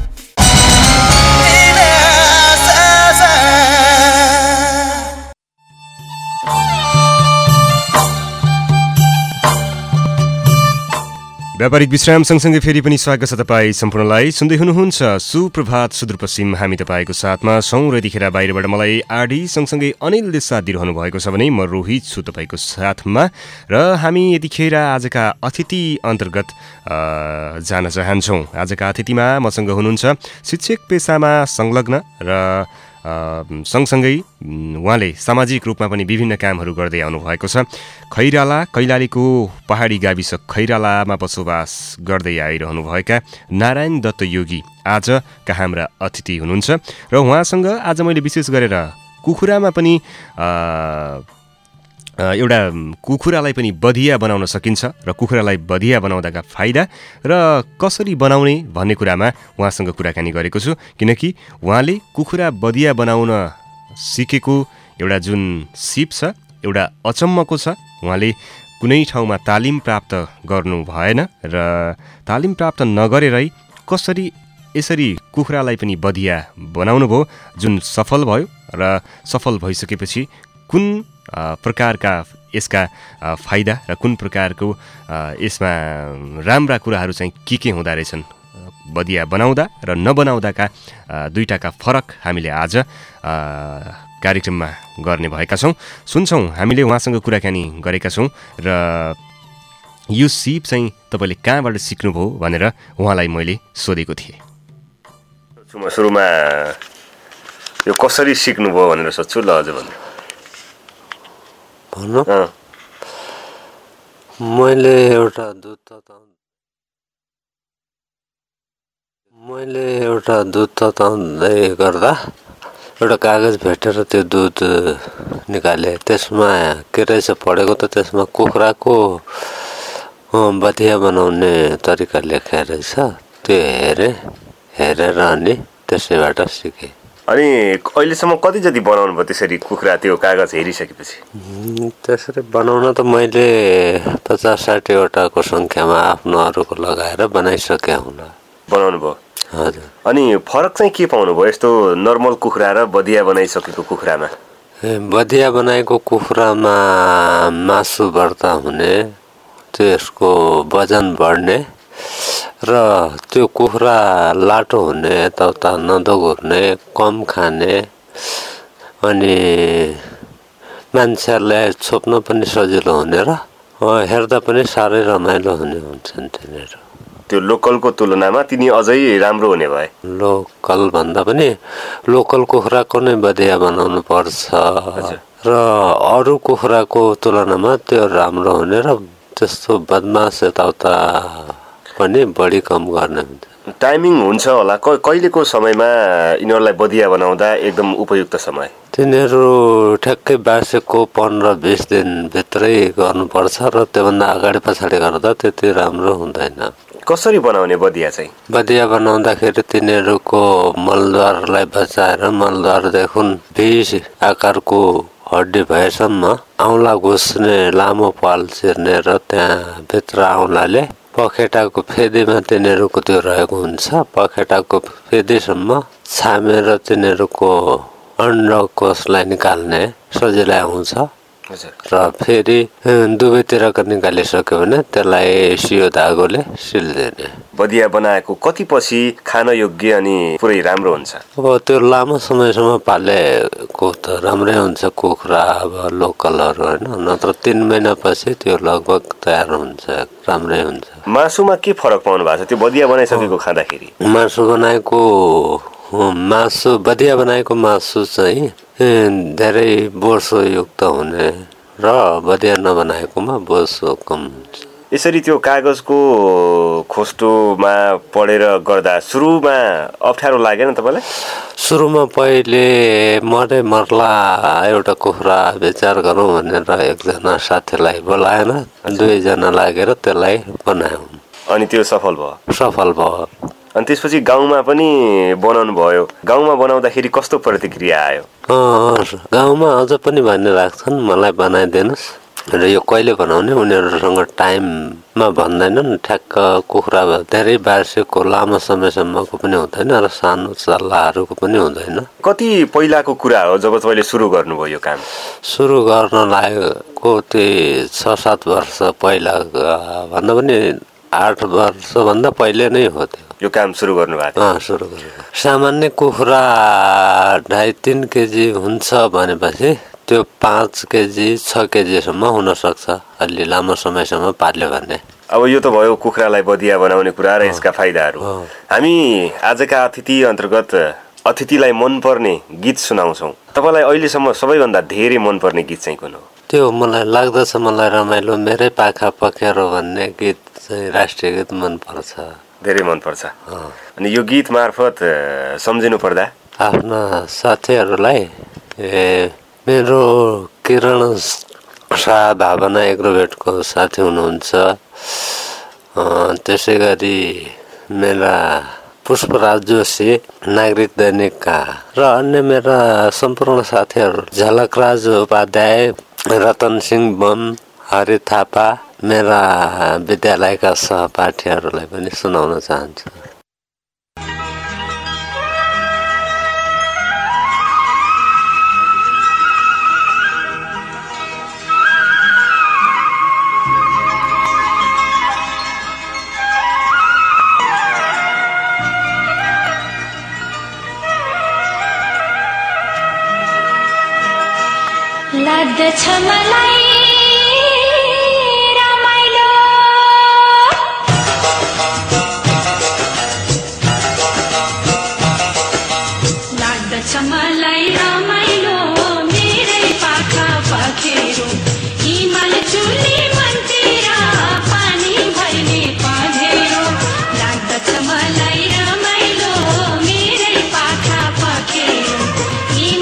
व्यापारिक विश्राम सँगसँगै फेरि पनि स्वागत छ तपाईँ सम्पूर्णलाई। सुन्दै हुनुहुन्छ सुप्रभात सुदूरपश्चिम। हामी तपाईँको साथमा छौँ र यतिखेर बाहिरबाट मलाई आरडी सँगसँगै अनिलले साथ दिइरहनु भएको छ भने म रोहित छु तपाईँको साथमा। र हामी यतिखेर आजका अतिथि अन्तर्गत जान चाहन्छौँ। आजका अतिथिमा मसँग हुनुहुन्छ शिक्षक पेसामा संलग्न र सँगसँगै उहाँले सामाजिक रूपमा पनि विभिन्न कामहरू गर्दै आउनुभएको छ। खैराला, कैलालीको पहाडी गाविस खैरालामा बसोबास गर्दै आइरहनुभएका नारायण दत्त योगी आजका हाम्रा अतिथि हुनुहुन्छ। र उहाँसँग आज मैले विशेष गरेर कुखुरामा पनि एउटा कुखुरालाई पनि बधिया बनाउन सकिन्छ र कुखुरालाई बधिया बनाउँदाका फाइदा र कसरी बनाउने भन्ने कुरामा उहाँसँग कुराकानी गरेको छु। किनकि उहाँले कुखुरा बधिया बनाउन सिकेको एउटा जुन सिप छ, एउटा अचम्मको छ। उहाँले कुनै ठाउँमा तालिम प्राप्त गर्नु भएन र तालिम प्राप्त नगरेरै कसरी यसरी कुखुरालाई पनि बधिया बनाउनु भयो, जुन सफल भयो। र सफल भइसकेपछि कुन प्रकारका यसका फाइदा र कुन प्रकारको यसमा राम्रा कुराहरू चाहिँ के हुँदो रहेछन् बधिया बनाउँदा र नबनाउँदाका दुईटाका फरक हामीले आज कार्यक्रममा गर्ने भएका छौँ। सुन्छौँ, हामीले उहाँसँग कुराकानी गरेका छौँ र यो सिप चाहिँ तपाईँले कहाँबाट सिक्नुभयो भनेर उहाँलाई मैले सोधेको थिएँ। सुरुमा यो कसरी सिक्नुभयो भनेर सोध्छु। ल अझ भन्नु। मैले एउटा दुध तताउँदै गर्दा एउटा कागज भेटेर त्यो दुध निकाले, त्यसमा के रहेछ पढेको त त्यसमा कुखुराको बधिया बनाउने तरिका लेखेको रहेछ। त्यो हेरेर अनि त्यसैबाट सिकेँ। अनि अहिलेसम्म कति जति बनाउनु भयो त्यसरी कुखुरा त्यो कागज हेरिसकेपछि? त्यसरी बनाउन त मैले 50-60 वटाको सङ्ख्यामा आफ्नो अरूको लगाएर बनाइसकेँ होला। बनाउनु भयो? हजुर। अनि फरक चाहिँ के पाउनु भयो यस्तो नर्मल कुखुरा र बधिया बनाइसकेको कुखुरामा? बधिया बनाएको कुखुरामा मासु बढ्ता हुने, त्यसको वजन बढ्ने र त्यो कुखुरा लाटो हुने, यताउता नदगुर्ने, कम खाने, अनि मान्छेहरूलाई छोप्न पनि सजिलो हुने र हेर्दा पनि साह्रै रमाइलो हुने हुन्छन् तिनीहरू। त्यो लोकलको तुलनामा तिनी अझै राम्रो हुने भए? लोकल भन्दा पनि लोकल कुखुराको नै बधिया बनाउनु पर्छ र अरू कुखुराको तुलनामा त्यो राम्रो हुने र त्यस्तो बदमास यताउता पनि बढी कम गर्ने हुन्छ। टाइमिङ हुन्छ होला कहिलेको समयमा यिनीहरूलाई बधिया बनाउँदा एकदम उपयुक्त समय? तिनीहरू ठ्याक्कै बासेको 15-20 दिनभित्रै गर्नुपर्छ र त्योभन्दा अगाडि पछाडि गर्दा त्यति राम्रो हुँदैन। कसरी बनाउने बधिया चाहिँ? बधिया बनाउँदाखेरि तिनीहरूको मलद्वारलाई बचाएर मलद्वारदेखि 20 आकारको हड्डी भएसम्म औँला घुस्ने लामो पाल चिर्ने र त्यहाँ भित्र औँलाले पखेटाको फेदीमा तिनीहरूको त्यो रहेको हुन्छ। पखेटाको फेदीसम्म छामेर तिनीहरूको अन्डकोशलाई निकाल्ने सजिलै आउँछ र फेरि दुवैतिरको निकालिसक्यो भने त्यसलाई सियो धागोले सिलिदिने। बधिया बनाएको कति पछि खान योग्य अनि पुरै राम्रो हुन्छ? अब त्यो लामो समयसम्म पालेको त राम्रै हुन्छ कुखुरा, अब लोकलहरू होइन, नत्र 3 महिनापछि त्यो लगभग तयार हुन्छ, राम्रै हुन्छ। मासुमा के फरक पाउनु भएको छ त्यो बधिया बनाइसकेको खाँदाखेरि? बधिया बनाएको मासु चाहिँ धेरै बोसोयुक्त हुने र बधिया नबनाएकोमा बोसो कम हुन्छ। यसरी त्यो कागजको खोस्टोमा पढेर गर्दा सुरुमा अप्ठ्यारो लागेन तपाईँलाई? सुरुमा पहिले मर्ला एउटा कुखुरा विचार गरौँ भनेर एकजना साथीलाई बोलाएन, 2 जना लागेर त्यसलाई बनायौँ। अनि त्यो सफल भयो? सफल भयो। अनि त्यसपछि गाउँमा पनि बनाउनु भयो। गाउँमा बनाउँदाखेरि कस्तो प्रतिक्रिया आयो? गाउँमा अझ पनि भनिराख्छन् मलाई बनाइदिनुहोस् र यो कहिले बनाउने, उनीहरूसँग टाइममा भन्दैनन्। ठ्याक्क कुखुरा धेरै बासेको लामो समयसम्मको पनि हुँदैन र सानो चल्लाहरूको पनि हुँदैन। कति पहिलाको कुरा हो जब तपाईँले सुरु गर्नुभयो यो काम? सुरु गर्न लागेको त्यही 6-7 वर्ष पहिला भन्दा पनि 8 वर्षभन्दा पहिले नै हो त्यो यो काम सुरु गर्नु भएको? सुरु गर्नु। सामान्य कुखुरा 2.5-3 केजी हुन्छ भनेपछि त्यो 5 केजी 6 केजीसम्म हुन सक्छ अलि लामो समयसम्म पाल्यो भने। अब यो त भयो कुखुरालाई बधिया बनाउने कुरा र यसका फाइदाहरू। हामी आजका अतिथि अन्तर्गत अतिथिलाई मनपर्ने गीत सुनाउँछौँ। तपाईँलाई अहिलेसम्म सबैभन्दा धेरै मनपर्ने गीत चाहिँ कुन हो? त्यो मलाई लाग्दछ, मलाई रमाइलो मेरै पाखा पखेरो भन्ने गीत चाहिँ राष्ट्रिय गीत मनपर्छ, धेरै मनपर्छ। अनि यो गीत मार्फत सम्झिनु पर्दा आफ्ना साथीहरूलाई मेरो किरण शाह भावना एग्रोभेटको साथी हुनुहुन्छ, त्यसै गरी मेरा पुष्पराज जोशी नागरिक दैनिकका र अन्य मेरा सम्पूर्ण साथीहरू झलकराज उपाध्याय, रतन सिंह बम, हरि थापा, मेरा विद्यालयका सहपाठीहरूलाई पनि सुनाउन चाहन्छु। लाग्दछ मलाई रमाइलो, लाग्दछ मलाई रमाइलो मेरै पाखा पखेरो, हिमाल चुली मनतिर पानी भैले पँधेरो, लाग्दछ मलाई रमाइलो मेरै पाखा पखेरो,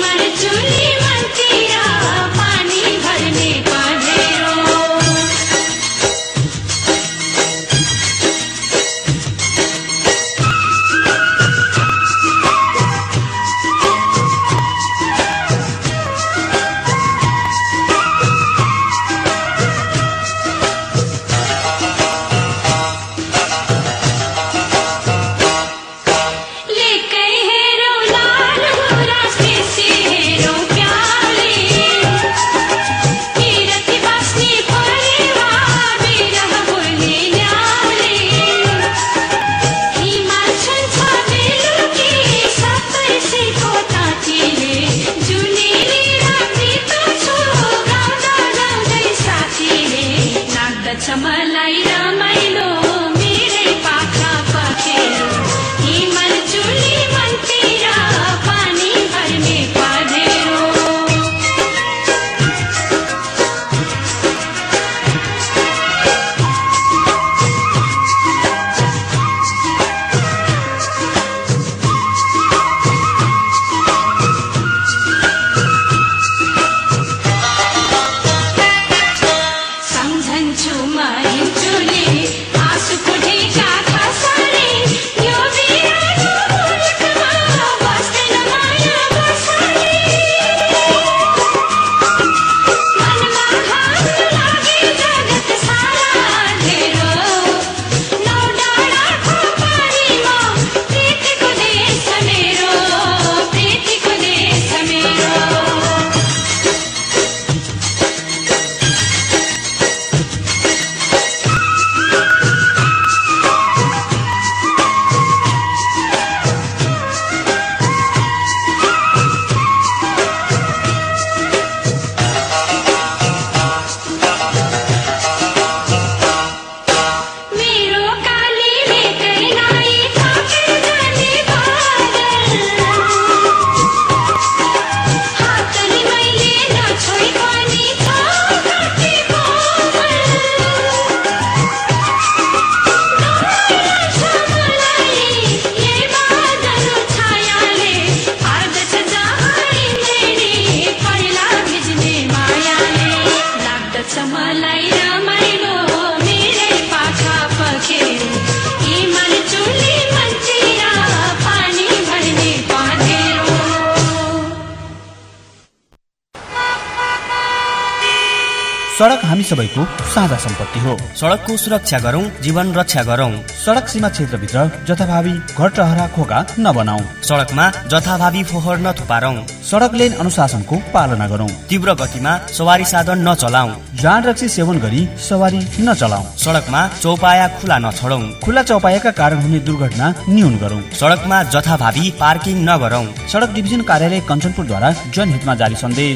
सडक हामी सबैको साझा सम्पत्ति हो। सडकको सुरक्षा गरौँ, जीवन रक्षा गरौँ। सडक सीमा क्षेत्रभित्र जथाभावी घरटहरा खोका नबनाऊ। सडकमा जथाभावी फोहोर नथुपारौँ। सडक लेन अनुशासनको पालना गरौँ। तीव्र गतिमा सवारी साधन नचलाऊ। जान रक्सी सेवन गरी सवारी नचलाऊ। सडकमा चौपाया खुला नछोडौँ। खुला चौपायाका कारण हुने दुर्घटना न्यून गरौँ। सडकमा जथाभावी पार्किङ नगरौँ। सडक डिभिजन कार्यालय कञ्चनपुरद्वारा जनहितमा जारी सन्देश।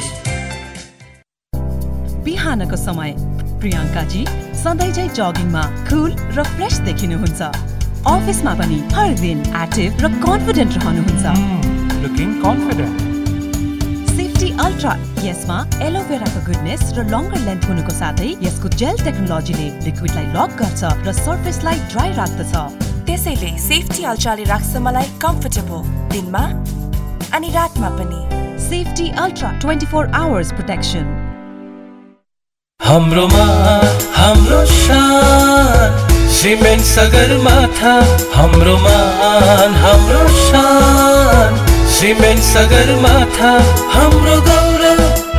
बिहानको समय प्रियङ्काजी सधैँझै जगिङमा कुल र फ्रेस देखिनुहुन्छ। अफिसमा पनि हर दिन एक्टिभ र कन्फिडेन्ट रहनुहुन्छ। Looking confident. सेफ्टी अल्ट्रा, यसमा एलोभेराको गुडनेस र लङ्गर लेन्थ हुनुको साथै यसको जेल टेक्नोलोजीले लिक्विडलाई लक गर्छ र सर्फेसलाई ड्राई राख्दछ। त्यसैले सेफ्टी अल्ट्राले राख्छ मलाई कम्फर्टेबल, दिनमा अनि रातमा पनि। Safety ultra 24 hours protection. हाम्रोमा हाम्रो शान सिमेन्ट सगरमाथा। हाम्रो मान हाम्रो शान सिमेन्ट सगरमाथा। हाम्रो गौरव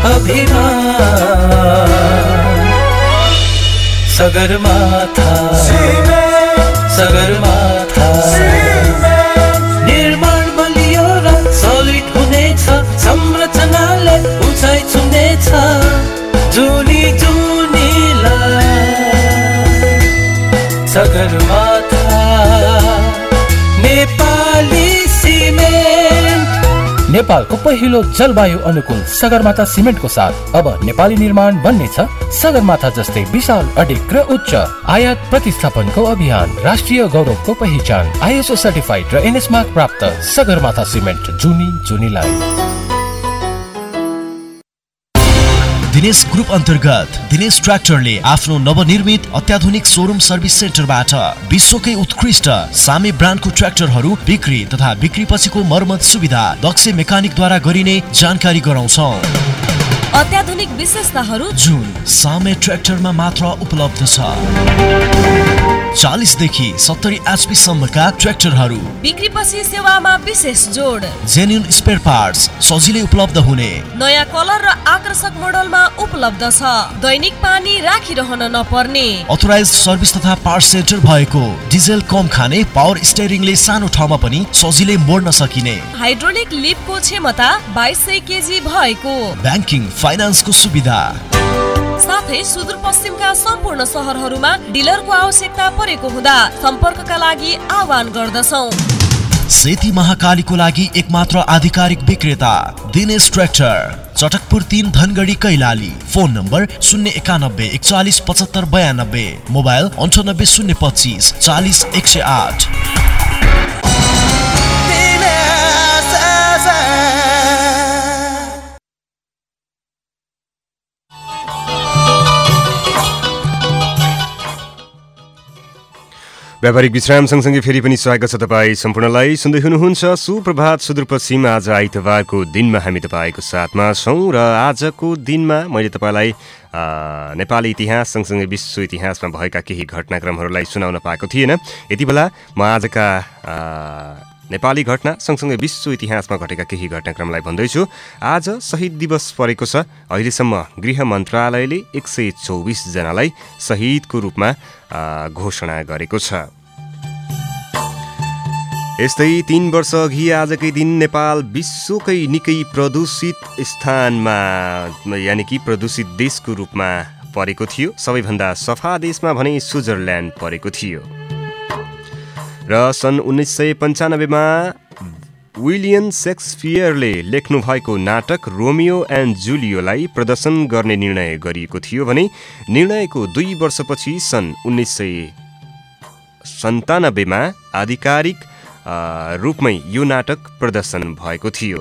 अभिमान सगरमाथा। सगरमाथा निर्माण बलियो र सलिड हुनेछ। संरचनाले उचाइ छुनेछ। जुनी सगरमाथा नेपाली सिमेन्ट। नेपालको पहिलो जलवायु अनुकूल सगरमाथा सिमेन्टको साथ अब नेपाली निर्माण बन्नेछ सगरमाथा जस्तै विशाल, अडिग र उच्च। आयात प्रतिस्थापनको अभियान, राष्ट्रिय गौरवको पहिचान, ISO सर्टिफाइड र NS मार्क प्राप्त सगरमाथा सिमेन्ट जुनी लाइन। दिनेश ग्रुप अन्तर्गत दिनेश ट्र्याक्टरले आफ्नो नवनिर्मित अत्याधुनिक सोरुम सर्भिस सेन्टरबाट विश्वकै उत्कृष्ट सामी ब्रान्डको ट्र्याक्टरहरू बिक्री तथा बिक्री पछिको मर्मत सुविधा दक्ष मेकानिकद्वारा गरिने जानकारी गराउँछौँ। अत्याधुनिक विशेषताहरू जुन सामे ट्र्याक्टरमा मात्र उपलब्ध छ। 40 देखि 70 HP सम्मका ट्र्याक्टरहरू बिक्री पछि सेवामा विशेष जोड। जेन्युन स्पेयर पार्ट्स सजिलै उपलब्ध हुने। नयाँ कलर र आकर्षक मोडलमा उपलब्ध छ। दैनिक पानी राखिरहन नपर्ने। अथोराइज सर्भिस तथा पार्ट्स सेन्टर भएको। डिजेल कम खाने पावर स्टेयरिङले सानो ठाउँमा पनि सजिलै मोड्न सकिने। हाइड्रोलिक लिफ्टको क्षमता 2200 केजी भएको। ब्याङ्किङ फाइनान्सको सुविधा। साथै सुदूरपश्चिमका सम्पूर्ण सहरहरूमा डिलरको आवश्यकता परेको हुँदा सम्पर्कका लागि आह्वान गर्दछौँ। सेती महाकालीको लागि एकमात्र आधिकारिक विक्रेता Dinesh tractor, Chatakpur 3 Dhangadhi Kailali. Phone number 091 41 75 92, mobile 98 025 40 108। व्यापारिक विश्राम सँगसँगै फेरि पनि स्वागत छ तपाईँ सम्पूर्णलाई। सुन्दै हुनुहुन्छ सुप्रभात सुदूरपश्चिम। आज आइतबारको दिनमा हामी तपाईँको साथमा छौँ र आजको दिनमा मैले तपाईँलाई नेपाली इतिहास सँगसँगै विश्व इतिहासमा भएका केही घटनाक्रमहरूलाई सुनाउन पाएको थिएन। यति बेला म आजका नेपाली घटना सँगसँगै विश्व इतिहासमा घटेका केही घटनाक्रमलाई भन्दैछु। आज शहीद दिवस परेको छ। अहिलेसम्म गृह मन्त्रालयले 124 जनालाई शहीदको रूपमा घोषणा गरेको छ। यस्तै 3 वर्ष अघि आजकै दिन नेपाल विश्वकै निकै प्रदूषित स्थानमा यानि कि प्रदूषित देशको रूपमा परेको थियो। सबैभन्दा सफा देशमा भने स्विजरल्यान्ड परेको थियो। र सन् 1995 मा विलियम शेक्सपियरले लेख्नु भएको नाटक रोमियो एन्ड जुलियोलाई प्रदर्शन गर्ने निर्णय गरिएको थियो भने निर्णयको 2 वर्षपछि सन् 1997 मा आधिकारिक रूपमै यो नाटक प्रदर्शन भएको थियो।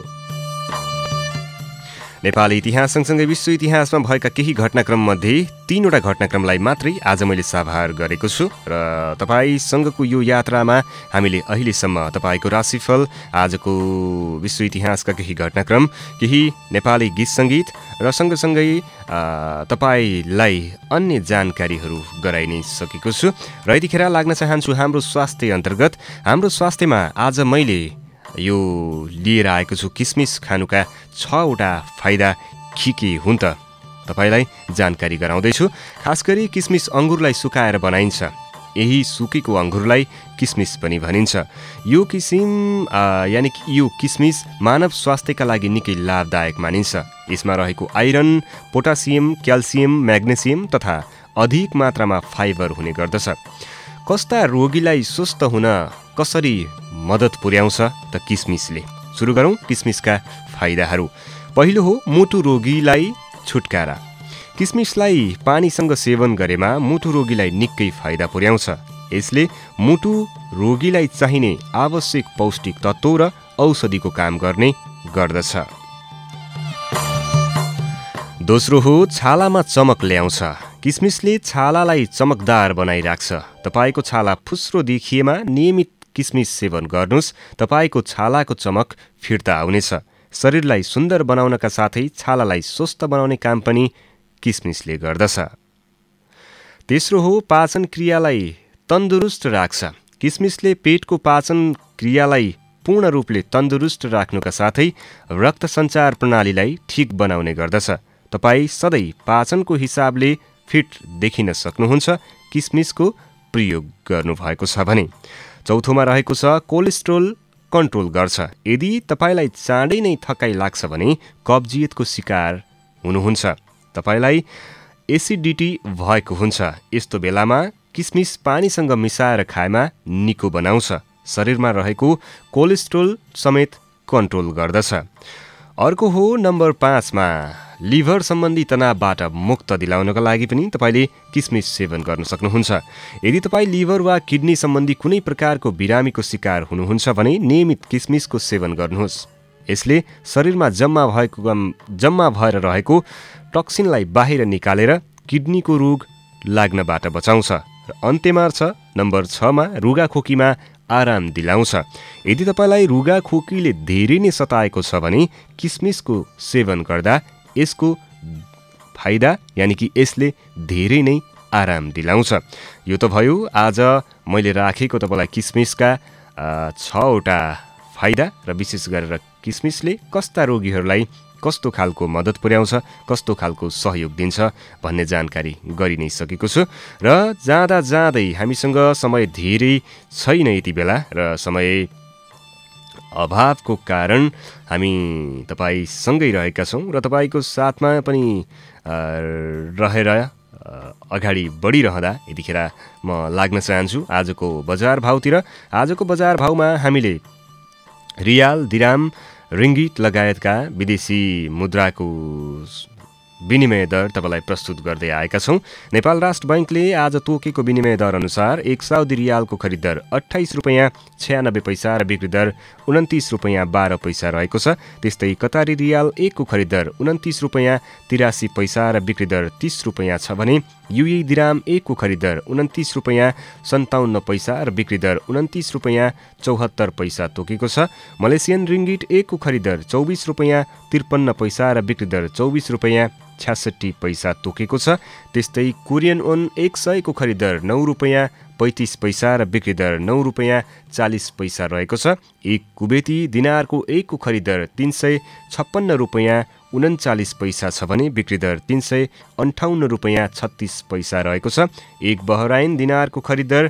नेपाली इतिहास सँगसँगै विश्व इतिहासमा भएका केही घटनाक्रममध्ये 3वटा घटनाक्रमलाई मात्रै आज मैले साभार गरेको छु र तपाईँसँगको यो यात्रामा हामीले अहिलेसम्म तपाईँको राशिफल, आजको विश्व इतिहासका केही घटनाक्रम, केही नेपाली गीत सङ्गीत र सँगसँगै तपाईँलाई अन्य जानकारीहरू गराइ नै सकेको छु। र यतिखेर लाग्न चाहन्छु हाम्रो स्वास्थ्य अन्तर्गत। हाम्रो स्वास्थ्यमा आज मैले यो लिएर आएको छु किसमिस खानुका 6वटा फाइदा के हुन् त तपाईलाई जानकारी गराउँदैछु। खास गरी किसमिस अङ्गुरलाई सुकाएर बनाइन्छ। यही सुकेको अङ्गुरलाई किसमिस पनि भनिन्छ। यो किसमिस मानव स्वास्थ्यका लागि निकै लाभदायक मानिन्छ। यसमा रहेको आइरन, पोटासियम, क्याल्सियम, म्याग्नेसियम तथा अधिक मात्रामा फाइबर हुने गर्दछ। कस्ता रोगीलाई स्वस्थ हुन कसरी मद्दत पुर्याउँछ त किसमिसले? सुरु गरौँ किसमिसका फाइदाहरू। पहिलो हो मुटु रोगीलाई छुटकारा। किसमिसलाई पानीसँग सेवन गरेमा मुटु रोगीलाई निकै फाइदा पुर्याउँछ। यसले मुटु रोगीलाई चाहिने आवश्यक पौष्टिक तत्त्व र औषधिको काम गर्ने गर्दछ। दोस्रो हो छालामा चमक ल्याउँछ। किसमिसले छालालाई चमकदार बनाइराख्छ। तपाईँको छाला फुस्रो देखिएमा नियमित किसमिस सेवन गर्नुहोस्। तपाईँको छालाको चमक फिर्ता आउनेछ। शरीरलाई सुन्दर बनाउनका साथै छालालाई स्वस्थ बनाउने काम पनि किसमिसले गर्दछ। तेस्रो हो पाचन क्रियालाई तन्दुरुस्त राख्छ। किसमिसले पेटको पाचन क्रियालाई पूर्ण रूपले तन्दुरुस्त राख्नुका साथै रक्त सञ्चार प्रणालीलाई ठिक बनाउने गर्दछ। तपाईँ सधैँ पाचनको हिसाबले फिट देखिन सक्नुहुन्छ किसमिसको प्रयोग गर्नुभएको छ भने। चौथोमा रहेको छ कोलेस्ट्रोल कन्ट्रोल गर्छ। यदि तपाईँलाई चाँडै नै थकाइ लाग्छ भने कब्जियतको शिकार हुनुहुन्छ, तपाईँलाई एसिडिटी भएको हुन्छ, यस्तो बेलामा किसमिस पानीसँग मिसाएर खाएमा निको बनाउँछ। शरीरमा रहेको कोलेस्ट्रोल समेत कन्ट्रोल गर्दछ। अर्को हो नम्बर 5 मा लिभर सम्बन्धी तनावबाट मुक्त दिलाउनका लागि पनि तपाईँले किसमिस सेवन गर्न सक्नुहुन्छ। यदि तपाईँ लिभर वा किडनी सम्बन्धी कुनै प्रकारको बिरामीको शिकार हुनुहुन्छ भने नियमित किसमिसको सेवन गर्नुहोस्। यसले शरीरमा जम्मा भएर रहेको टक्सिनलाई बाहिर निकालेर किडनीको रोग लाग्नबाट बचाउँछ। र अन्त्यमा छ नम्बर 6 मा रुगाखोकीमा आराम दिलाउँछ। यदि तपाईँलाई रुगाखोकीले धेरै नै सताएको छ भने किसमिसको सेवन गर्दा यसको फाइदा यसले धेरै नै आराम दिलाउँछ। यो त भयो आज मैले राखेको तपाईँलाई किसमिसका 6वटा फाइदा र विशेष गरेर किसमिसले कस्ता रोगीहरूलाई कस्तो खालको मद्दत पुर्याउँछ, कस्तो खालको सहयोग दिन्छ भन्ने जानकारी गरि नै सकेको छु। र जाँदै हामीसँग समय धेरै छैन यति बेला र समय अभावको कारण हामी तपाईँसँगै रहेका छौँ र तपाईँको साथमा पनि रहेर अगाडि बढिरहँदा यतिखेर म लाग्न चाहन्छु आजको बजार भाउतिर। आजको बजार भाउमा हामीले रियाल, दिराम, रिङ्गिट लगायतका विदेशी मुद्राको विनिमय दर तपाईँलाई प्रस्तुत गर्दै आएका छौँ। नेपाल राष्ट्र बैङ्कले आज तोकेको विनिमय दर अनुसार 1 साउदी रियालको खरिद दर 28 रुपैयाँ 96 पैसा र बिक्री दर 29 रुपैयाँ 12 पैसा रहेको छ। त्यस्तै कतारी रियाल 1 को खरिद दर 29 रुपैयाँ 83 पैसा र बिक्री दर 30 रुपैयाँ छ भने युए दिराम 1 को खरिद दर 29 रुपैयाँ 57 पैसा र बिक्री दर 29 रुपैयाँ 74 पैसा तोकेको छ। मलेसियन रिङ्गिट 1 को खरिद दर 24 रुपैयाँ 53 पैसा र बिक्री दर 24 रुपैयाँ 66 पैसा तोकेको छ। त्यस्तै कोरियन ओन 100 को खरिद दर 9 रुपैयाँ 35 पैसा र बिक्री दर 9 रुपैयाँ 40 पैसा रहेको छ। एक कुवेती दिनारको 1 को खरिद दर 356 रुपैयाँ 39 पैसा छ भने बिक्री दर 358 रुपैयाँ 36 पैसा रहेको छ। एक बहराइन दिनारको खरिद दर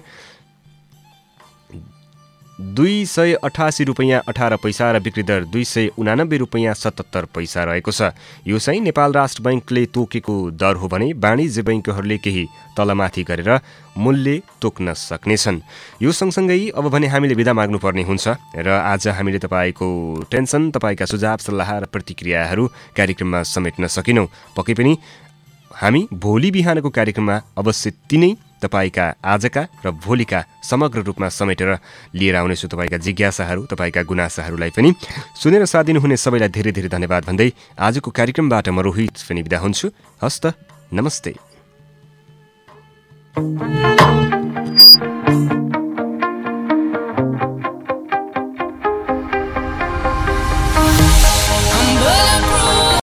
288 रुपैयाँ 18 पैसा र बिक्री दर 289 रुपैयाँ 77 पैसा रहेको छ। यो चाहिँ नेपाल राष्ट्र बैङ्कले तोकेको दर हो भने वाणिज्य बैङ्कहरूले केही तलमाथि गरेर मूल्य तोक्न सक्नेछन्। यो सँगसँगै अब भने हामीले बिदा माग्नुपर्ने हुन्छ र आज हामीले तपाईँको टेन्सन, तपाईँका सुझाव, सल्लाह र प्रतिक्रियाहरू कार्यक्रममा समेट्न सकेनौँ। पक्कै पनि हामी भोलि बिहानको कार्यक्रममा अवश्य तिनै तपाईँका आजका र भोलिका समग्र रूपमा समेटेर लिएर आउनेछु तपाईँका जिज्ञासाहरू, तपाईँका गुनासाहरूलाई पनि। सुनेर साथ दिनुहुने सबैलाई धेरै धेरै धन्यवाद भन्दै आजको कार्यक्रमबाट म रोहित पनि बिदा हुन्छु। हस्त, नमस्ते।